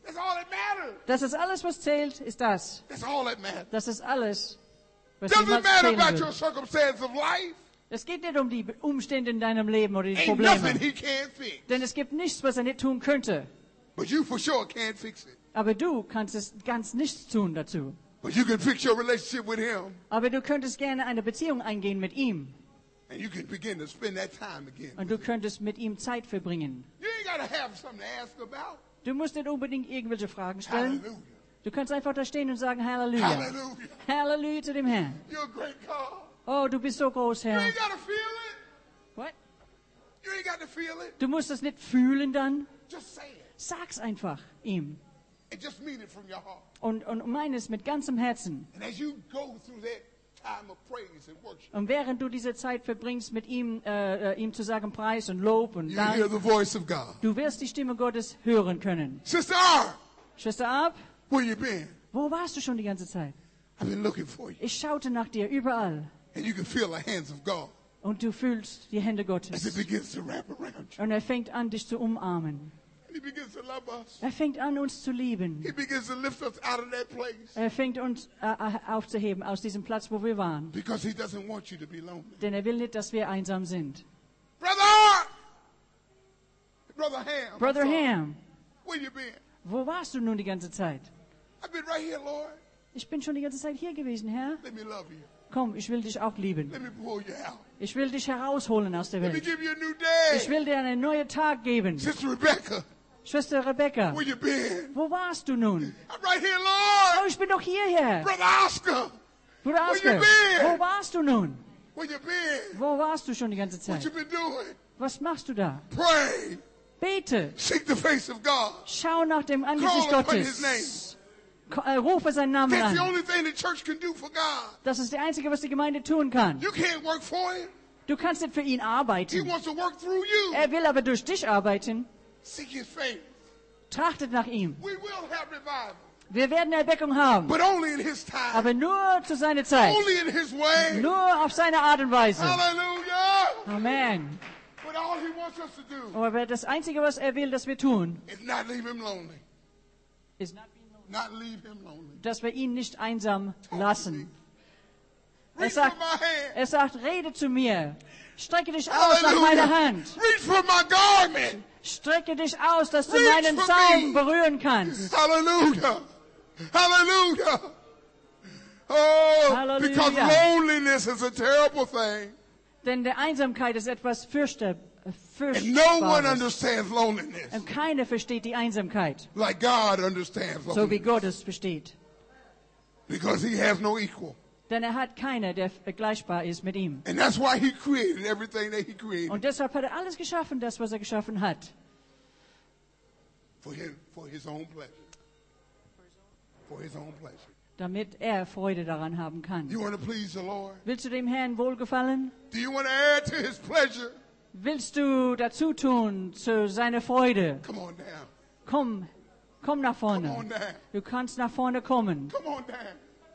That's all that matters. Das ist alles, was zählt, ist das. That's all that matters. Das ist alles, was Doesn't jemals matter zählen about your wird. circumstance of life. Es geht nicht um die Umstände in deinem Leben oder die Ain't nothing Probleme. he can't fix. Denn es gibt nichts, was er nicht tun könnte. But you for sure can't fix it. Aber du kannst es ganz nichts tun dazu. But you can fix your relationship with him. Aber du könntest gerne eine Beziehung eingehen mit ihm. And you can begin to spend that time again. Und du könntest mit ihm Zeit verbringen. You ain't got to have something to ask about. Du musst nicht unbedingt irgendwelche Fragen stellen. Hallelujah. Du kannst einfach da stehen und sagen Halleluja. Hallelujah. Halleluja zu dem Herrn. You're a great God. Oh, du bist so groß, You Herr. ain't got to feel it. What? You ain't got to feel it. Du musst es nicht fühlen dann. Just say it. Sag's einfach ihm. And just mean it from your heart. Und, und meine es mit ganzem Herzen. And as you go through that time of praise and worship, Und während du diese Zeit verbringst, mit ihm, äh, äh, ihm zu sagen Preis und Lob und you hear Dank, the voice of God. du wirst die Stimme Gottes hören können. Sister R, Schwester Ab, where you been? wo warst du schon die ganze Zeit? I've been looking for you. Ich schaute nach dir überall. And you can feel the hands of God Und du fühlst die Hände as it Gottes. begins to wrap around you. Und er fängt an, dich zu umarmen. And he begins to love us. Er fängt an, uns zu lieben. He begins to lift us out of that place. Er fängt uns äh, äh, aufzuheben aus diesem Platz, wo wir waren. Because he doesn't want you to be lonely. Denn er will nicht, dass wir einsam sind. Brother R! Brother Ham. I'm Brother sorry. Ham, Where you been? wo warst du nun die ganze Zeit? I've been right here, Lord. Ich bin schon die ganze Zeit hier gewesen, Herr. Let me love you. Komm, ich will dich auch lieben. Let me pull you out. Ich will dich herausholen aus der Let me Welt. give you a new day. Ich will dir einen neuen Tag geben. Sister Rebecca, Schwester Rebecca, where you been? wo warst du nun? I'm right here, Lord. Oh, ich bin doch hierher. Brother Oscar, Bruder Where Oskar, you been? wo warst du nun? where you been? Wo warst du schon die ganze What Zeit? you been doing? Was machst du da? Pray. Bete. Seek the face of God. Schau nach dem Angesicht Call upon his Gottes. Ko- äh, Rufe seinen Namen That's the an. only thing the church can do for God. Das ist das Einzige, was die Gemeinde tun kann. You can't work for him. Du kannst nicht für ihn He arbeiten. wants to work through you. Er will aber durch dich arbeiten. Seek his face. Trachtet nach ihm. We will have revival, Wir werden Erweckung haben. but only in his time. Aber nur zu seiner Zeit. Only in his way. Nur auf seine Art und Weise. Hallelujah. Amen. But all he wants us to do Aber das Einzige, was er will, dass wir tun, is not leave him lonely. ist, Not leave him lonely. dass wir ihn nicht einsam lassen. Er Reach sagt, for my hand. er sagt, rede zu mir. Strecke dich aus nach meiner Hallelujah. Hand. Reach for my garment. Strecke dich aus, dass du Reach meinen for Saum me. berühren kannst. Hallelujah. Hallelujah. Oh, Hallelujah. because loneliness is a terrible thing. Denn der Einsamkeit ist etwas fürchter, And no one furchtbares. understands loneliness Und keiner versteht die Einsamkeit, like God understands so wie loneliness. Gott es versteht. Because he has no equal. Denn er hat keiner, der vergleichbar ist mit ihm. And that's why he created everything that he created Und deshalb hat er alles geschaffen, das, was er geschaffen hat. for him, for his own pleasure. For his own pleasure. Damit er Freude daran haben kann. You want to please the Lord? Willst du dem Herrn wohlgefallen? Do you want to add to his pleasure? Willst du dazu tun zu seiner Freude? Come on down. Komm, komm nach Come on vorne. down. Du kannst nach vorne kommen. Come on down.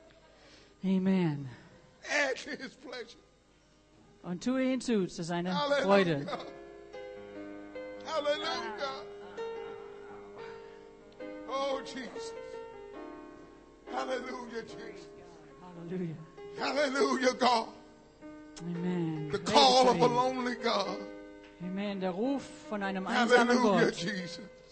Amen. Add to his pleasure. Und tue hinzu zu seiner Hallelujah. Freude. Hallelujah. Oh, Jesus. Hallelujah, Jesus. Halleluja. Hallelujah, God. Amen. The Rede call zu of a ihm. lonely God. Amen. Der Ruf von einem einsamen Hallelujah, Gott. Jesus.